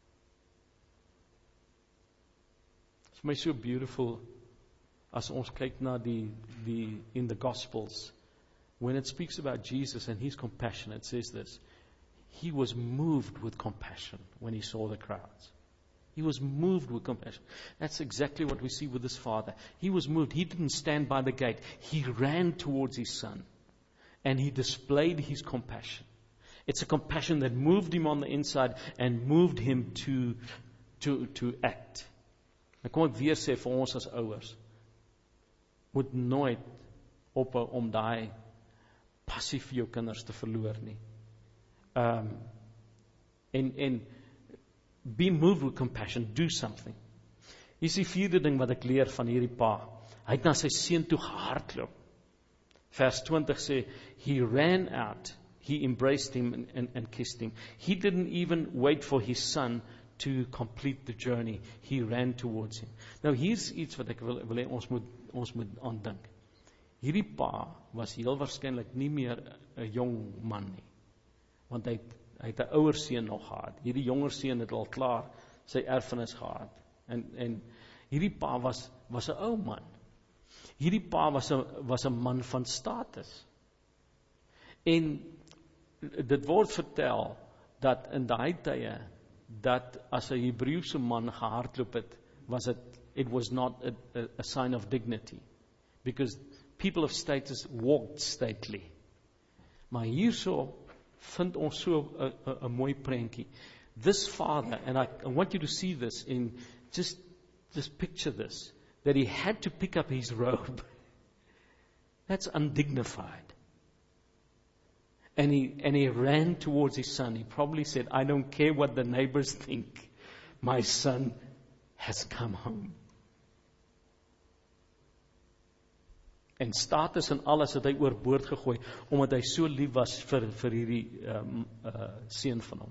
It's my so beautiful as ons kyk na die in the Gospels, when it speaks about Jesus and his compassion, it says this, he was moved with compassion when he saw the crowds. He was moved with compassion. That's exactly what we see with this father. He was moved. He didn't stand by the gate. He ran towards his son. And he displayed his compassion. It's a compassion that moved him on the inside and moved him to act. En kom ek weer sê vir ons as ouers, moet nooit ophou om daai passie vir jou kinders te verloor nie. En be moved with compassion, do something. Hier is die vierde ding wat ek leer van hierdie pa. Hy het na sy seun toe gehardloop. Vers 20 sê, he ran out, he embraced him and kissed him. He didn't even wait for his son to complete the journey. He ran towards him. Nou hier's iets wat ek wil hê ons moet aandink. Hierdie pa was heel waarskynlik nie meer 'n jong man nie. Want hy het 'n ouer seun nog gehad. Hierdie jonger seun het al klaar sy erfenis gehad. En hierdie pa was 'n ou man. Hierdie pa was 'n man van status. En dit word vertel dat in daai tye dat as 'n Hebreëse man gehardloop het, it was not a sign of dignity, because people of status walked stately. Maar hierso vind ons so 'n mooi prentjie. This father, and I want you to see this in just picture this, that he had to pick up his robe. That's undignified. And he ran towards his son. He probably said, I don't care what the neighbors think. My son has come home. En status en alles het hy oorboord gegooi, omdat hy so lief was vir hierdie seun van hom.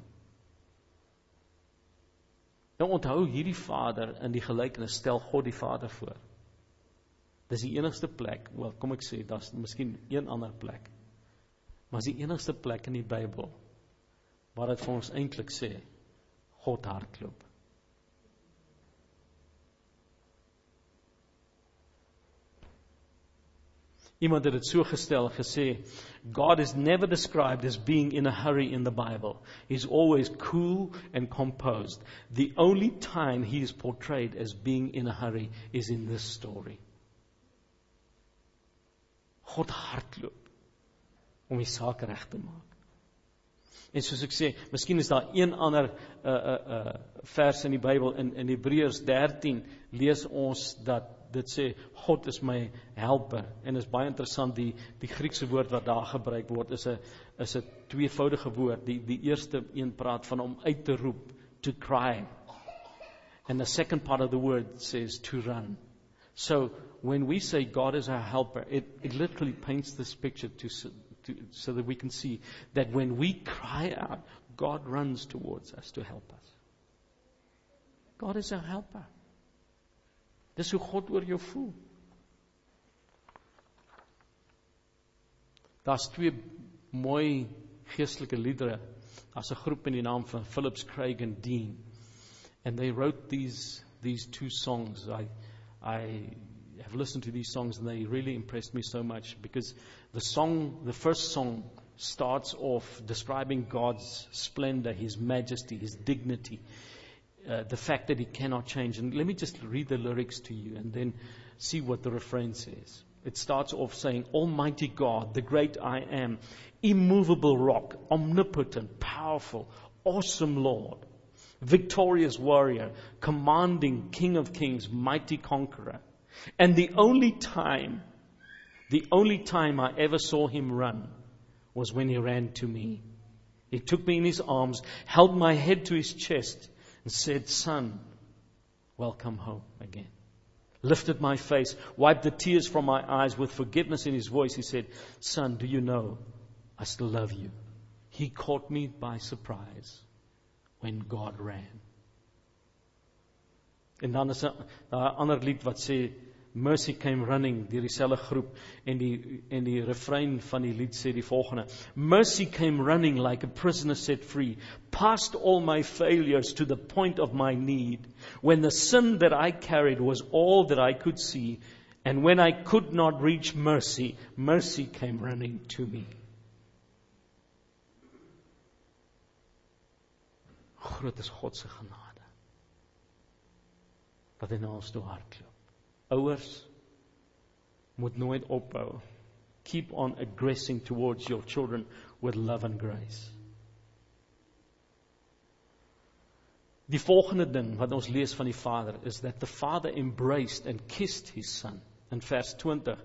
Nou onthou hierdie vader in die gelykenis stel God die Vader voor. Dis die enigste plek, wel kom ek sê, daar's miskien een ander plek, maar is die enigste plek in die Bybel waar dit vir ons eintlik sê, God hardloop. Iemand het dit so gestel, gesê, God is never described as being in a hurry in the Bible. He's always cool and composed. The only time he is portrayed as being in a hurry is in this story. God hardloop om die saak reg te maak. En soos ek sê, miskien is daar een ander vers in die Bybel, in Hebreërs 13, lees ons dat dit sê, God is my helper. En is baie interessant, die Griekse woord wat daar gebruik word, is 'n tweevoudige woord. Die eerste een praat van om uit te roep, to cry. And the second part of the word says to run. So, when we say God is our helper, it literally paints this picture so that we can see that when we cry out, God runs towards us to help us. God is our helper. Dis hoe God oor jou voel. Daar's 2 mooi geestelike liedere. Daar's 'n groep in die naam van Phillips, Craig and Dean. And they wrote these 2 songs. I have listened to these songs and they really impressed me so much because the first song starts off describing God's splendor, His majesty, His dignity, the fact that He cannot change. And let me just read the lyrics to you and then see what the refrain says. It starts off saying, Almighty God, the great I am, immovable rock, omnipotent, powerful, awesome Lord, victorious warrior, commanding King of kings, mighty conqueror. And the only time I ever saw Him run was when He ran to me. He took me in His arms, held my head to His chest, and said, Son, welcome home again. Lifted my face, wiped the tears from my eyes with forgiveness in His voice. He said, Son, do you know I still love you? He caught me by surprise when God ran. En dan is 'n ander lied wat sê, Mercy came running, deur dieselfde groep, en die refrein van die lied sê die volgende, Mercy came running like a prisoner set free, past all my failures to the point of my need, when the sin that I carried was all that I could see, and when I could not reach mercy, mercy came running to me. Groot is God se genade, wat hy na ons toe hardloop. Ouers moet nooit ophou. Keep on aggressing towards your children with love and grace. Die volgende ding wat ons lees van die Vader is that the Father embraced and kissed His Son. In vers 20,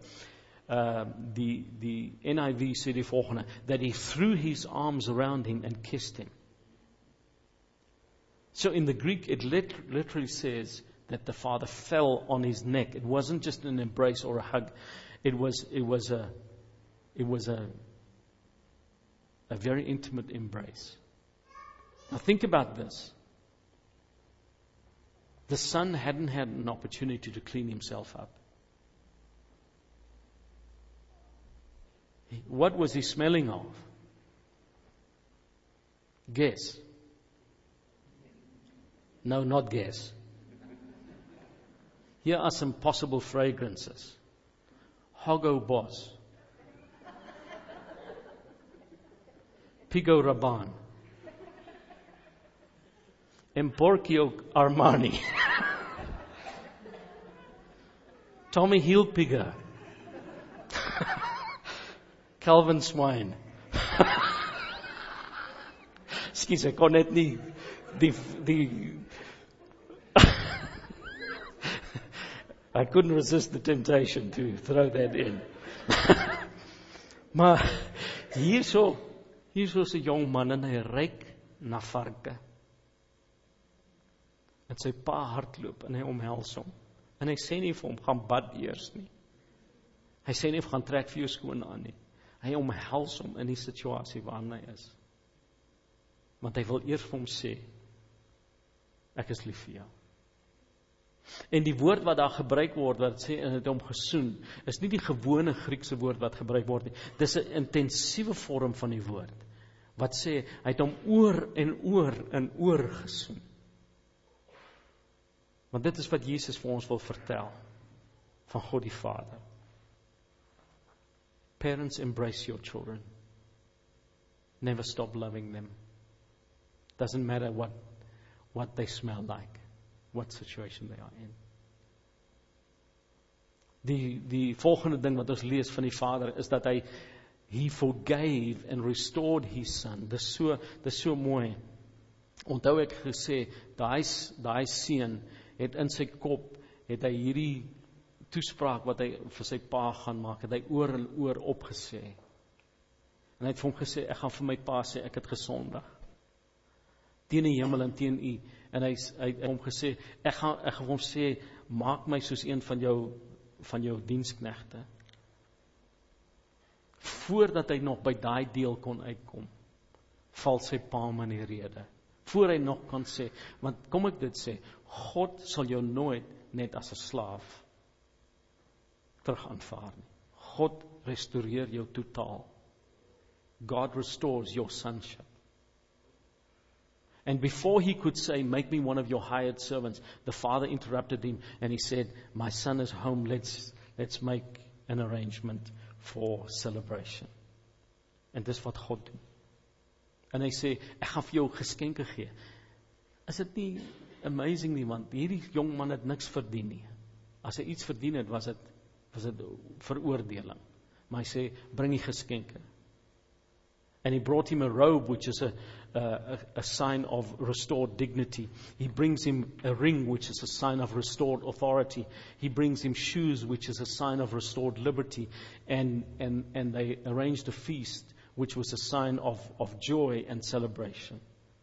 die NIV sê die volgende, that He threw His arms around Him and kissed Him. So in the Greek, it literally says that the Father fell on His neck. It wasn't just an embrace or a hug. It was a very intimate embrace. Now think about this. The Son hadn't had an opportunity to clean Himself up. What was He smelling of? Guess. No, not guess. Here are some possible fragrances. Hugo Boss. Pico Rabanne. Emporio Armani. Tommy Hilfiger. Calvin Swine. Skus, ek kon net nie die I couldn't resist the temptation to throw that in. Maar hierso Hier is 'n jong man en hy ryk na varke. En sy pa hardloop en hy omhels hom. En hy sê nie vir hom, gaan bad eers nie. Hy sê nie, gaan trek vir jou skoene aan nie. Hy omhels hom in die situasie waarin hy is. Want hy wil eers vir hom sê, ek is lief vir jou. En die woord wat daar gebruik word, wat sê, en het hom gesoen, is nie die gewone Griekse woord wat gebruik word nie. Dis 'n intensiewe vorm van die woord. Wat sê, hy het hom oor en oor gesoen. Want dit is wat Jesus vir ons wil vertel, van God die Vader. Parents, embrace your children. Never stop loving them. Doesn't matter what they smell like, what situation they are in. Die volgende ding wat ons lees van die Vader, is dat he forgave and restored his son. Dis so mooi. Onthou ek gesê, daai seun, het in sy kop, het hy hierdie toespraak wat hy vir sy pa gaan maak, het hy oor en oor opgesê. En hy het vir hom gesê, ek gaan vir my pa sê, ek het gesondig. Teen die hemel en teen u. En hy het hom gesê, ek gaan vir hom sê, maak my soos een van jou diensknegte. Voordat hy nog by daai deel kon uitkom, val sy pa hom in die rede. Voor hy nog kan sê, want kom ek dit sê, God sal jou nooit net as 'n slaaf terug aanvaar nie. God restoreer jou totaal. God restores your sonship. And before he could say, make me one of your hired servants, the father interrupted him and he said, my son is home, let's make an arrangement for celebration. En dis wat God doen. En hy sê, ek gaan vir jou geskenke gee. Is dit nie amazing nie, want hierdie jong man het niks verdien nie. As hy iets verdien het, was dit veroordeling. Maar hy sê, bring die geskenke. And he brought him a robe, which is a sign of restored dignity. He brings him a ring, which is a sign of restored authority. He brings him shoes, which is a sign of restored liberty. And they arranged a feast, which was a sign of joy and celebration.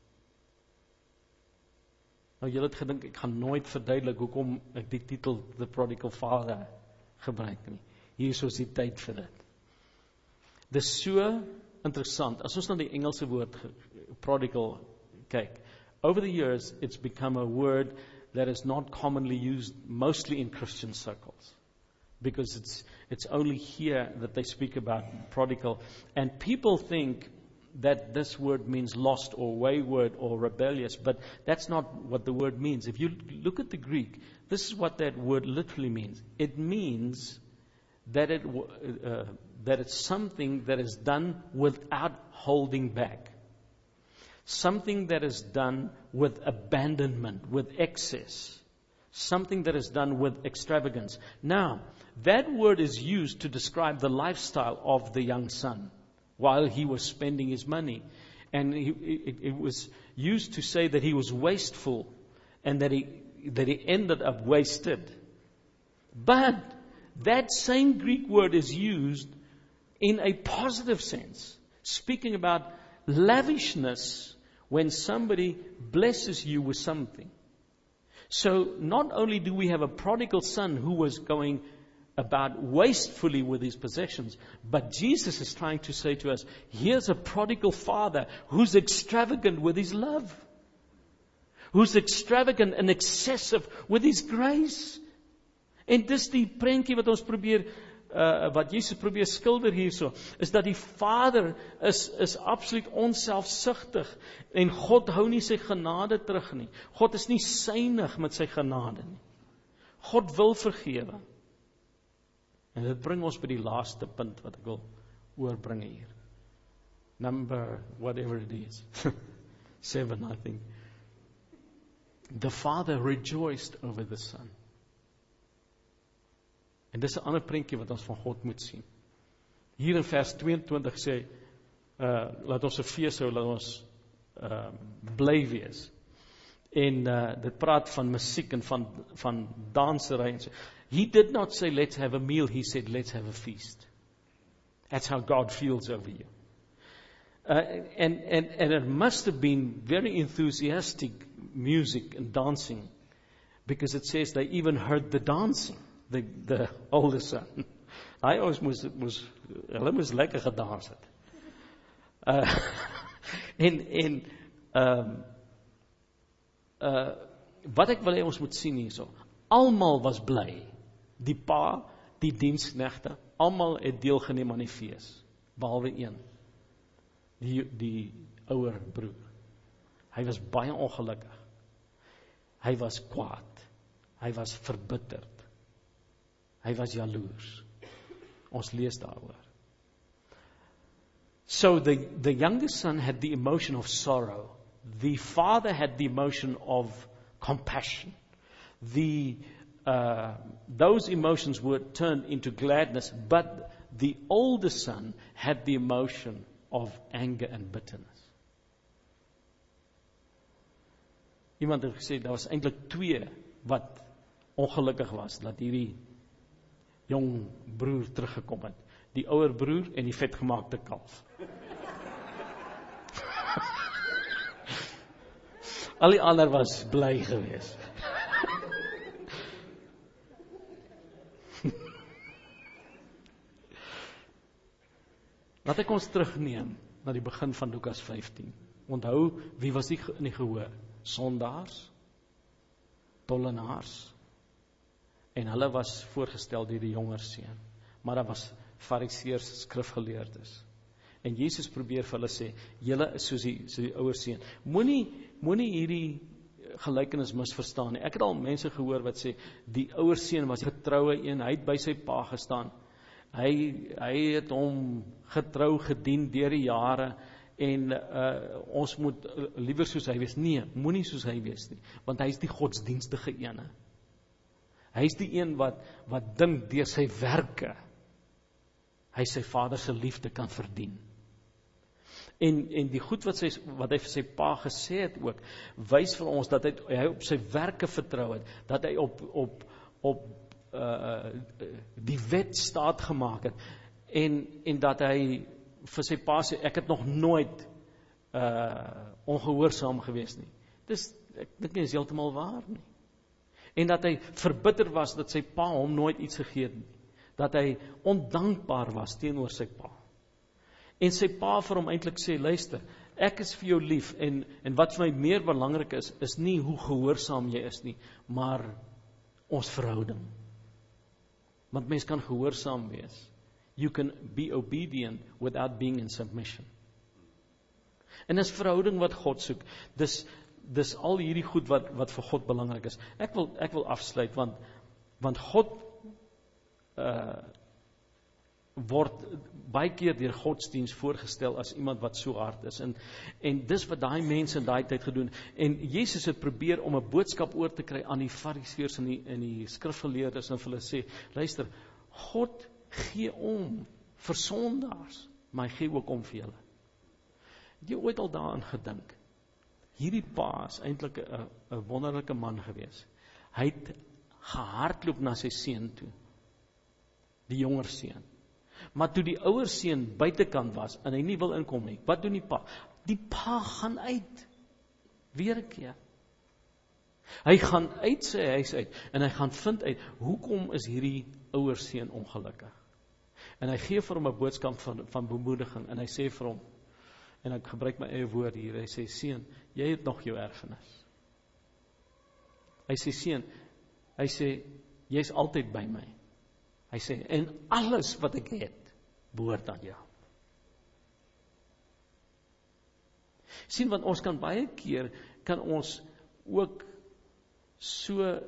Nou, julle het gedink, ek gaan nooit verduidelik hoekom ek die titel The Prodigal Father gebruik nie. Hier is die tyd vir dit. Dis so interessant, as ons na die Engelse woord prodigal kyk, over the years it's become a word that is not commonly used mostly in Christian circles, because it's only here that they speak about prodigal, and people think that this word means lost or wayward or rebellious, but that's not what the word means. If you look at the Greek, this is what that word literally means. It means that it's something that is done without holding back. Something that is done with abandonment, with excess. Something that is done with extravagance. Now, that word is used to describe the lifestyle of the young son while he was spending his money. And it was used to say that he was wasteful and that he ended up wasted. But that same Greek word is used in a positive sense, speaking about lavishness when somebody blesses you with something. So not only do we have a prodigal son who was going about wastefully with his possessions, but Jesus is trying to say to us, here's a prodigal father who's extravagant with his love, who's extravagant and excessive with his grace. En dis die prentjie wat ons probeer, wat Jesus probeer skilder hierso, is dat die Vader is absoluut onselfsugtig en God hou nie sy genade terug nie. God is nie synig met sy genade nie. God wil vergewe. En dit bring ons by die laaste punt wat ek wil oorbring hier. Number whatever it is. 7, I think. The Father rejoiced over the Son. En dis 'n ander prentjie wat ons van God moet sien. Hier in vers 22 sê, laat ons 'n fees hou, laat ons bly wees. En dit praat van musiek en van dansery en so. He did not say let's have a meal, he said let's have a feast. That's how God feels over you. And it must have been very enthusiastic music and dancing, because it says they even heard the dancing, the older son. Hy ons hulle moes lekker gedans het. Wat ek wil hê ons moet sien hierso, almal was bly. Die pa, die diensknegte, almal het deelgeneem aan die fees, behalwe een, die ouer broer. Hy was baie ongelukkig. Hy was kwaad. Hy was verbitterd. Hy was jaloers. Ons lees daaroor. So the youngest son had the emotion of sorrow. The father had the emotion of compassion. Those emotions were turned into gladness, but the older son had the emotion of anger and bitterness. Iemand het gesê, daar was eintlik twee wat ongelukkig was, dat hierdie jong broer teruggekom het. Die ouer broer en die vetgemaakte kalf. Al die ander was bly gewees. Laat ek ons terugneem na die begin van Lukas 15. Onthou, wie was die in die gehoor? Sondaars, tollenaars, en hulle was voorgestel deur die jonger seun. Maar daar was fariseërs, skrifgeleerdes. En Jesus probeer vir hulle sê, julle is soos die ouer seun. Moenie hierdie gelykenis misverstaan nie. Ek het al mense gehoor wat sê, die ouer seun was getroue een, hy het by sy pa gestaan. Hy het hom getrou gedien deur die jare, en ons moet liewer soos hy wees. Nee, moenie soos hy wees nie, want hy is die godsdienstige ene. Hy is die een wat dink deur sy werke, hy sy vader se liefde kan verdien. En die goed wat hy vir sy pa gesê het ook, wys vir ons dat hy op sy werke vertrou het, dat hy op die wet staat gemaak het, en dat hy vir sy pa sê, ek het nog nooit ongehoorsaam gewees nie. Ek dink nie is heeltemal waar nie. En dat hy verbitter was dat sy pa hom nooit iets gegee het nie. Dat hy ondankbaar was teenoor sy pa. En sy pa vir hom eintlik sê, luister, ek is vir jou lief, en wat vir my meer belangrik is nie hoe gehoorsaam jy is nie, maar ons verhouding. Want mens kan gehoorsaam wees. You can be obedient without being in submission. En dis verhouding wat God soek. Dis al hierdie goed wat vir God belangrik is. Ek wil afsluit, want God word baie keer deur godsdiens voorgestel as iemand wat so hard is. En dis wat daai mense in daai tyd gedoen. En Jesus het probeer om 'n boodskap oor te kry aan die fariseërs en die skrifgeleerdes, en vir hulle sê, luister, God gee om vir sondaars, maar hy gee ook om vir julle. Het jy ooit al daaraan gedink? Hierdie pa is eintlik 'n wonderlike man gewees. Hy het gehardloop na sy seun toe, die jonger seun. Maar toe die ouer seun buitekant was, en hy nie wil inkom nie, wat doen die pa? Die pa gaan uit, weer 'n keer. Hy gaan uit sy huis uit, en hy gaan vind uit, hoekom is hierdie ouer seun ongelukkig? En hy gee vir hom 'n boodskap van bemoediging, en hy sê vir hom, en ek gebruik my eie woord hier, hy sê, seun, jy het nog jou erfenis. Hy sê, seun, hy sê, jy's altyd by my. Hy sê, en alles wat ek het, behoort aan jou. Sien, want ons kan baie keer, kan ons ook so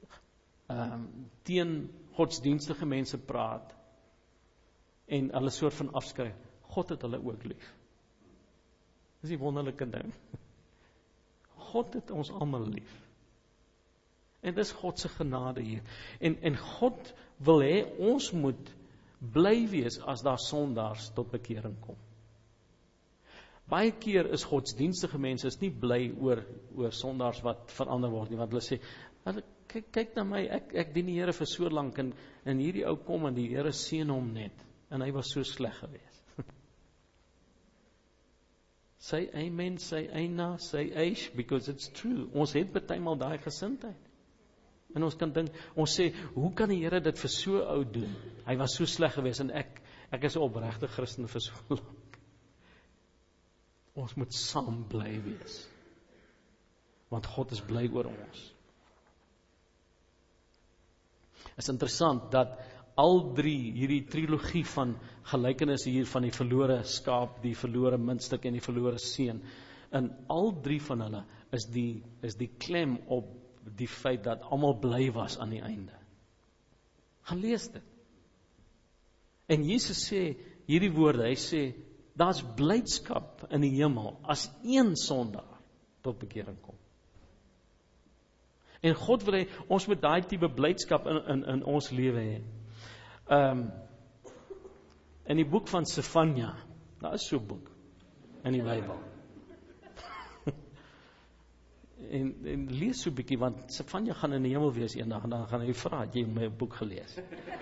teen godsdienstige mense praat, en hulle soort van afskryf. God het hulle ook lief. Dis die wonderlike ding. God het ons almal lief. En dis God se genade hier. En God wil hê ons moet bly wees as daar sondaars tot bekering kom. Baie keer is godsdienstige mense is nie bly oor sondaars wat verander word nie, want hulle sê, kyk na my, ek dien die Here vir so lank, en hierdie ou kom en die Here seën hom net, en hy was so sleg geweest. Say amen, say eina, say eish, because it's true. Ons het partymal daai gesindheid. En ons kan dink, ons sê, hoe kan die Here dit vir so oud doen? Hy was so sleg geweest en ek is 'n opregte Christen vir so lank. Ons moet saam bly wees. Want God is bly oor ons. Is interessant dat al drie, hierdie trilogie van gelykenisse hier van die verlore skaap, die verlore muntstuk en die verlore seun, in al drie van hulle is die klem op die feit dat almal bly was aan die einde. Gaan lees dit. En Jesus sê hierdie woorde, hy sê, daar's blydskap in die hemel as een sondaar tot bekering kom. En God wil hê, ons moet daai tipe blydskap in ons lewe hê. In die boek van Sefanja, daar is so 'n boek in die Bybel. en lees so 'n bietjie, want Sefanja gaan in die hemel wees eendag, en dan gaan hy vra, het jy my boek gelees?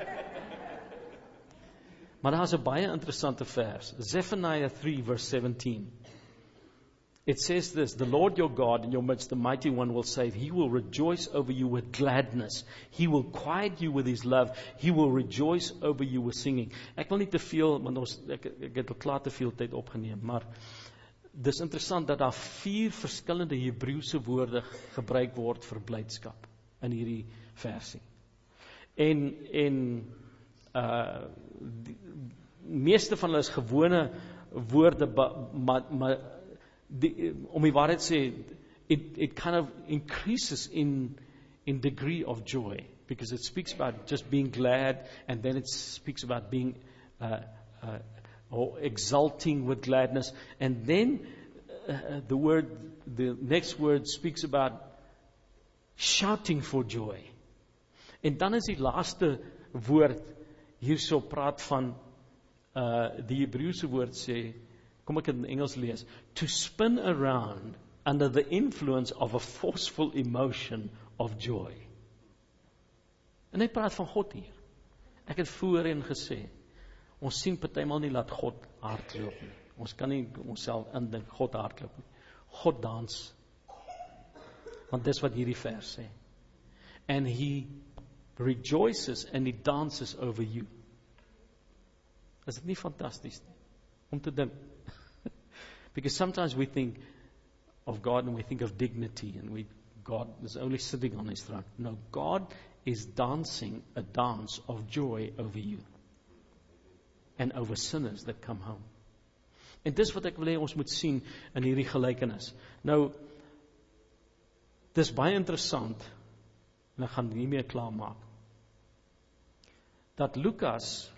Maar daar is 'n baie interessante vers, Zephaniah 3 verse 17. It says this, the Lord your God in your midst, the mighty one will save. He will rejoice over you with gladness. He will quiet you with his love. He will rejoice over you with singing. Ek wil nie te veel, want ek het al klaar te veel tyd opgeneem, maar dis interessant dat daar 4 verskillende Hebreëse woorde gebruik word vir blydskap in hierdie versie. En die meeste van hulle is gewone woorde, maar om die waarheid sê, it kind of increases in degree of joy, because it speaks about just being glad, and then it speaks about being or exulting with gladness, and then the next word speaks about shouting for joy. En dan is die laaste woord hierso praat van die Hebreëse woord sê, kom ek in Engels lees, to spin around under the influence of a forceful emotion of joy. En hy praat van God hier. Ek het voorheen gesê, ons sien partymal nie laat God hardloop nie. Ons kan nie onsself indink God hardloop nie. God dans. Want dis wat hierdie vers sê. And he rejoices and he dances over you. Is dit nie fantasties nie? Om te dink. Because sometimes we think of God and we think of dignity and God is only sitting on his throne. No, God is dancing a dance of joy over you and over sinners that come home. En dis wat ek wil hê ons moet sien in hierdie gelykenis. Nou, dis baie interessant, en ek gaan nie meer klaar maak, dat Lukas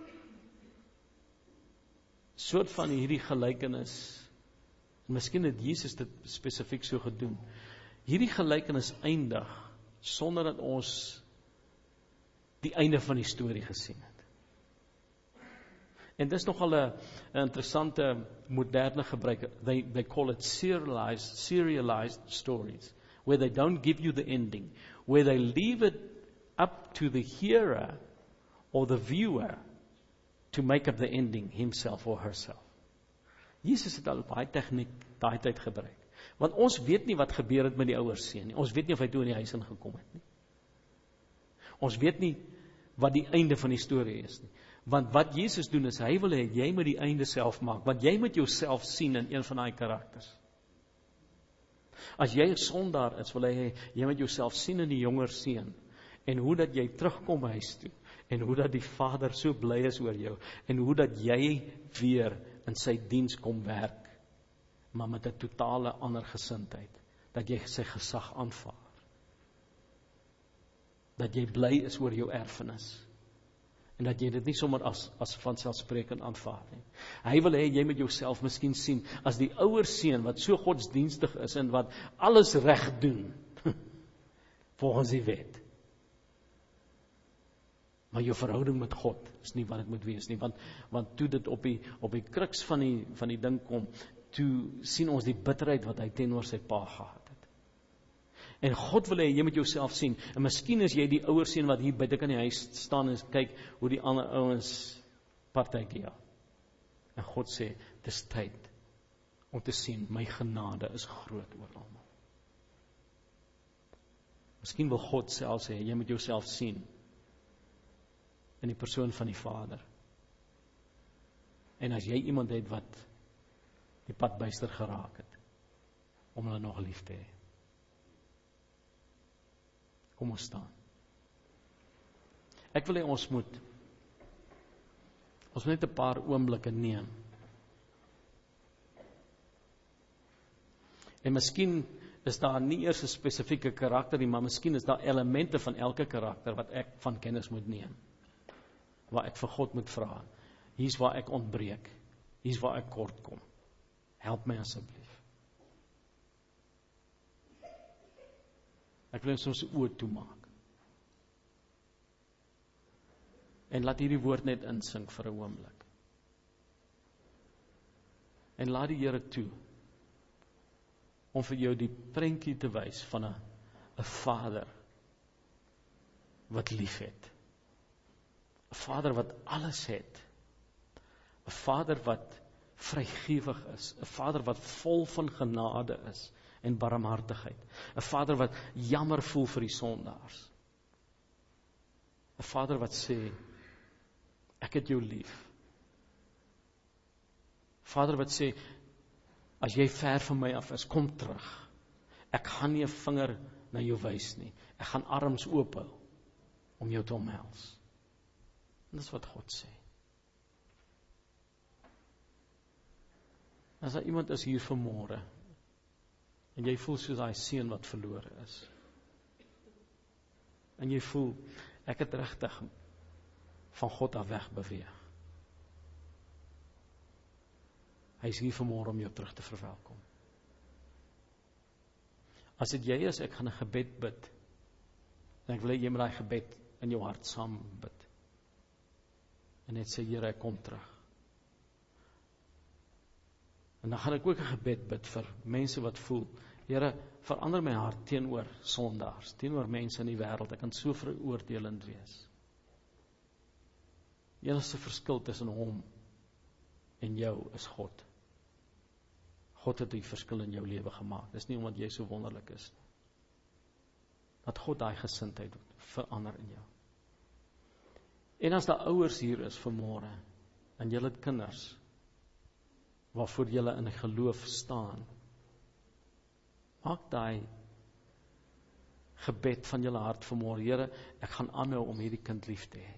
soort van hierdie gelykenis, miskien het Jesus dit spesifiek so gedoen, hierdie gelykenis eindig sonder dat ons die einde van die storie gesien het. En dis nogal 'n interessante moderne gebruik. They call it serialized stories, where they don't give you the ending, where they leave it up to the hearer or the viewer to make up the ending himself or herself. Jesus het al baie tegniek daai tyd gebruik. Want ons weet nie wat gebeur het met die ouer seun nie. Ons weet nie of hy toe in die huis ingekom het nie. Ons weet nie wat die einde van die storie is nie. Want wat Jesus doen is, hy wil hê jy moet die einde self maak, want jy moet jouself sien in een van daai karakters. As jy 'n sondaar is, wil hy hê jy moet jouself sien in die jonger seun, en hoe dat jy terugkom huis toe, en hoe dat die Vader so bly is oor jou, en hoe dat jy weer in sy diens kom werk, maar met 'n totale ander gesindheid, dat jy sy gesag aanvaar, dat jy bly is oor jou erfenis, en dat jy dit nie sommer as vanselfsprekend aanvaar nie. Hy wil hê jy met jouself miskien sien as die ouer seun wat so godsdienstig is en wat alles reg doen volgens die wet. Maar jou verhouding met God is nie wat dit moet wees nie, want toe dit op die kruks van die ding kom, toe sien ons die bitterheid wat hy teenoor sy pa gehad het. En God wil hê jy moet jouself sien, en miskien is jy die ouer seun wat hier buite kan die huis staan en kyk hoe die ander ouens partytjie ja. En God sê, dis tyd om te sien, my genade is groot oor almal. Miskien wil God self sê, jy moet jouself sien in die persoon van die Vader. En as jy iemand het wat die pad byster geraak het, om hulle nog lief te hê. Kom ons staan. Ek wil hê ons moet net 'n paar oomblikke neem. En miskien is daar nie eers 'n spesifieke karakter nie, maar miskien is daar elemente van elke karakter wat ek van kennis moet neem. Waar ek vir God moet vra. Hier's waar ek ontbreek. Hier's waar ek kort kom. Help my asseblief. Ek wil ons oë toemaak. En laat hierdie woord net insink vir 'n oomblik. En laat die Here toe om vir jou die prentjie te wys van 'n Vader wat lief het. 'n Vader wat alles het. 'n Vader wat vrygewig is. 'n Vader wat vol van genade is en barmhartigheid. 'n Vader wat jammer voel vir die sondaars. 'n Vader wat sê, ek het jou lief. Vader wat sê, as jy ver van my af is, kom terug. Ek gaan nie 'n vinger na jou wys nie. Ek gaan arms oop hou om jou te omhels. En dis wat God sê. As daar iemand is hier vanmôre, en jy voel soos daai seun wat verlore is, en jy voel, ek het regtig van God af weg beweeg. Hy is hier vanmôre om jou terug te verwelkom. As dit jy is, ek gaan 'n gebed bid. En ek wil hê jy moet daai gebed in jou hart saam bid. En net sê, Here, ek kom terug. En dan gaan ek ook 'n gebed bid vir mense wat voel, Here, verander my hart teenoor sondaars, teenoor mense in die wêreld. Ek kan so veroordelend wees. Die enigste verskil tussen hom en jou is God. God het die verskil in jou lewe gemaak. Dis nie omdat jy so wonderlik is nie. Dat God daai gesindheid verander in jou. En as daar ouers hier is vanmôre, en julle het kinders, waarvoor julle in die geloof staan, maak daai gebed van julle hart vanmôre, Here, ek gaan aanhou om hierdie kind lief te hê.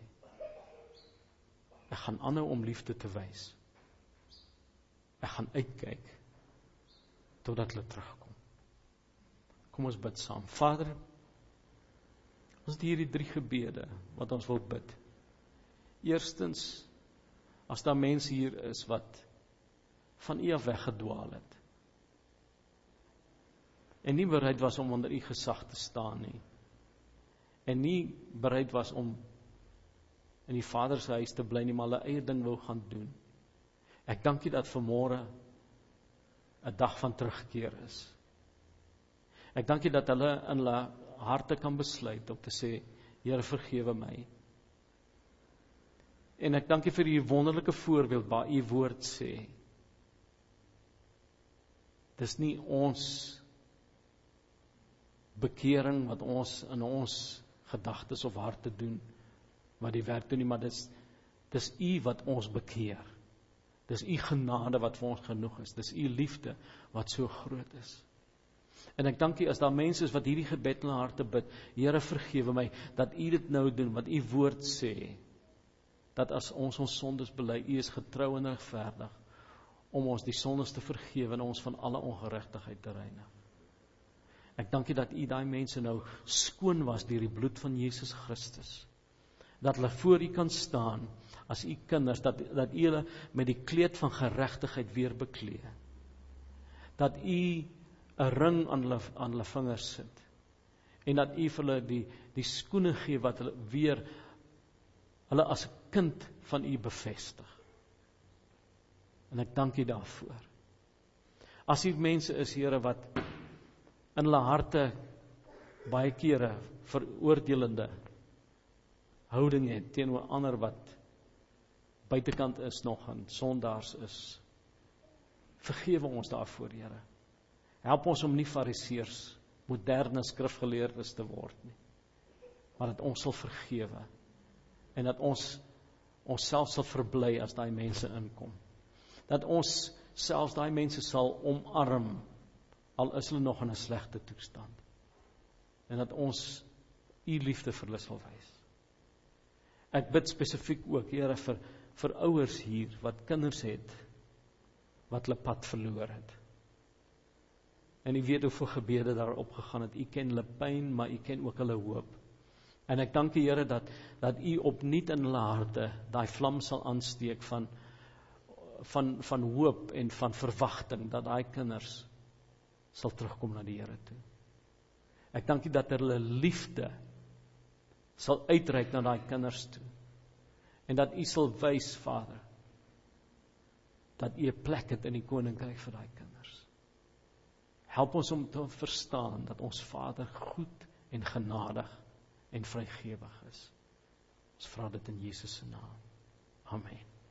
Ek gaan aanhou om liefde te wys. Ek gaan uitkyk totdat hulle terugkom. Kom ons bid saam. Vader, ons het hierdie 3 gebede wat ons wil bid. Eerstens, as daar mense hier is wat van U af weggedwaal het, en nie bereid was om onder U gesag te staan nie, en nie bereid was om in die Vader se huis te bly nie, maar hulle eie ding wou gaan doen. Ek dank U dat vanmôre 'n dag van terugkeer is. Ek dank U dat hulle in hulle harte kan besluit om te sê, Here, vergewe my. En ek dank U vir U wonderlike voorbeeld waar U woord sê, dis nie ons bekering wat ons in ons gedagtes of harte doen, wat die werk doen nie, maar dis U wat ons bekeer. Dis U genade wat vir ons genoeg is. Dis U liefde wat so groot is. En ek dank U as daar mense is wat hierdie gebed in hulle harte bid, Here, vergewe my, dat U dit nou doen, wat U woord sê, dat as ons sondes bely, U is getrou en regverdig, om ons die sondes te vergewe en ons van alle ongeregtigheid te reinig. Ek dank U dat U daai mense nou skoon was deur die bloed van Jesus Christus. Dat hulle voor U kan staan as U kinders, dat U hulle met die kleed van geregtigheid weer beklee. Dat U 'n ring aan hulle vingers sit. En dat U vir hulle die skoene gee wat hulle weer hulle as 'n kind van U bevestig. En ek dank U daarvoor. As hier mense is, Here, wat in hulle harte baie kere veroordelende houding het teenoor ander wat buitekant is nog en sondaars is, Vergewe ons daarvoor, Here. Help ons om nie fariseërs, moderne skrifgeleerdes te word nie, maar dat ons sal vergewe, en dat ons onsself sal verbly as daai mense inkom. Dat ons selfs daai mense sal omarm, al is hulle nog in 'n slegte toestand. En dat ons u liefde vir hulle sal wys. Ek bid spesifiek ook, Here, vir ouers hier, wat kinders het, wat hulle pad verloor het. En u weet hoeveel gebede daar opgegaan het. U ken hulle pyn, maar u ken ook hulle hoop. En ek dank U, Here, dat u opnuut in hulle harte daai vlam sal aansteek van hoop en van verwagting, dat daai kinders sal terugkom na die Here toe. Ek dank U dat hulle liefde sal uitreik na daai kinders toe. En dat U sal wys, Vader, dat U 'n plek het in die koninkryk vir daai kinders. Help ons om te verstaan dat ons Vader goed en genadig en vrygewig is. Ons vra dit in Jesus se naam. Amen.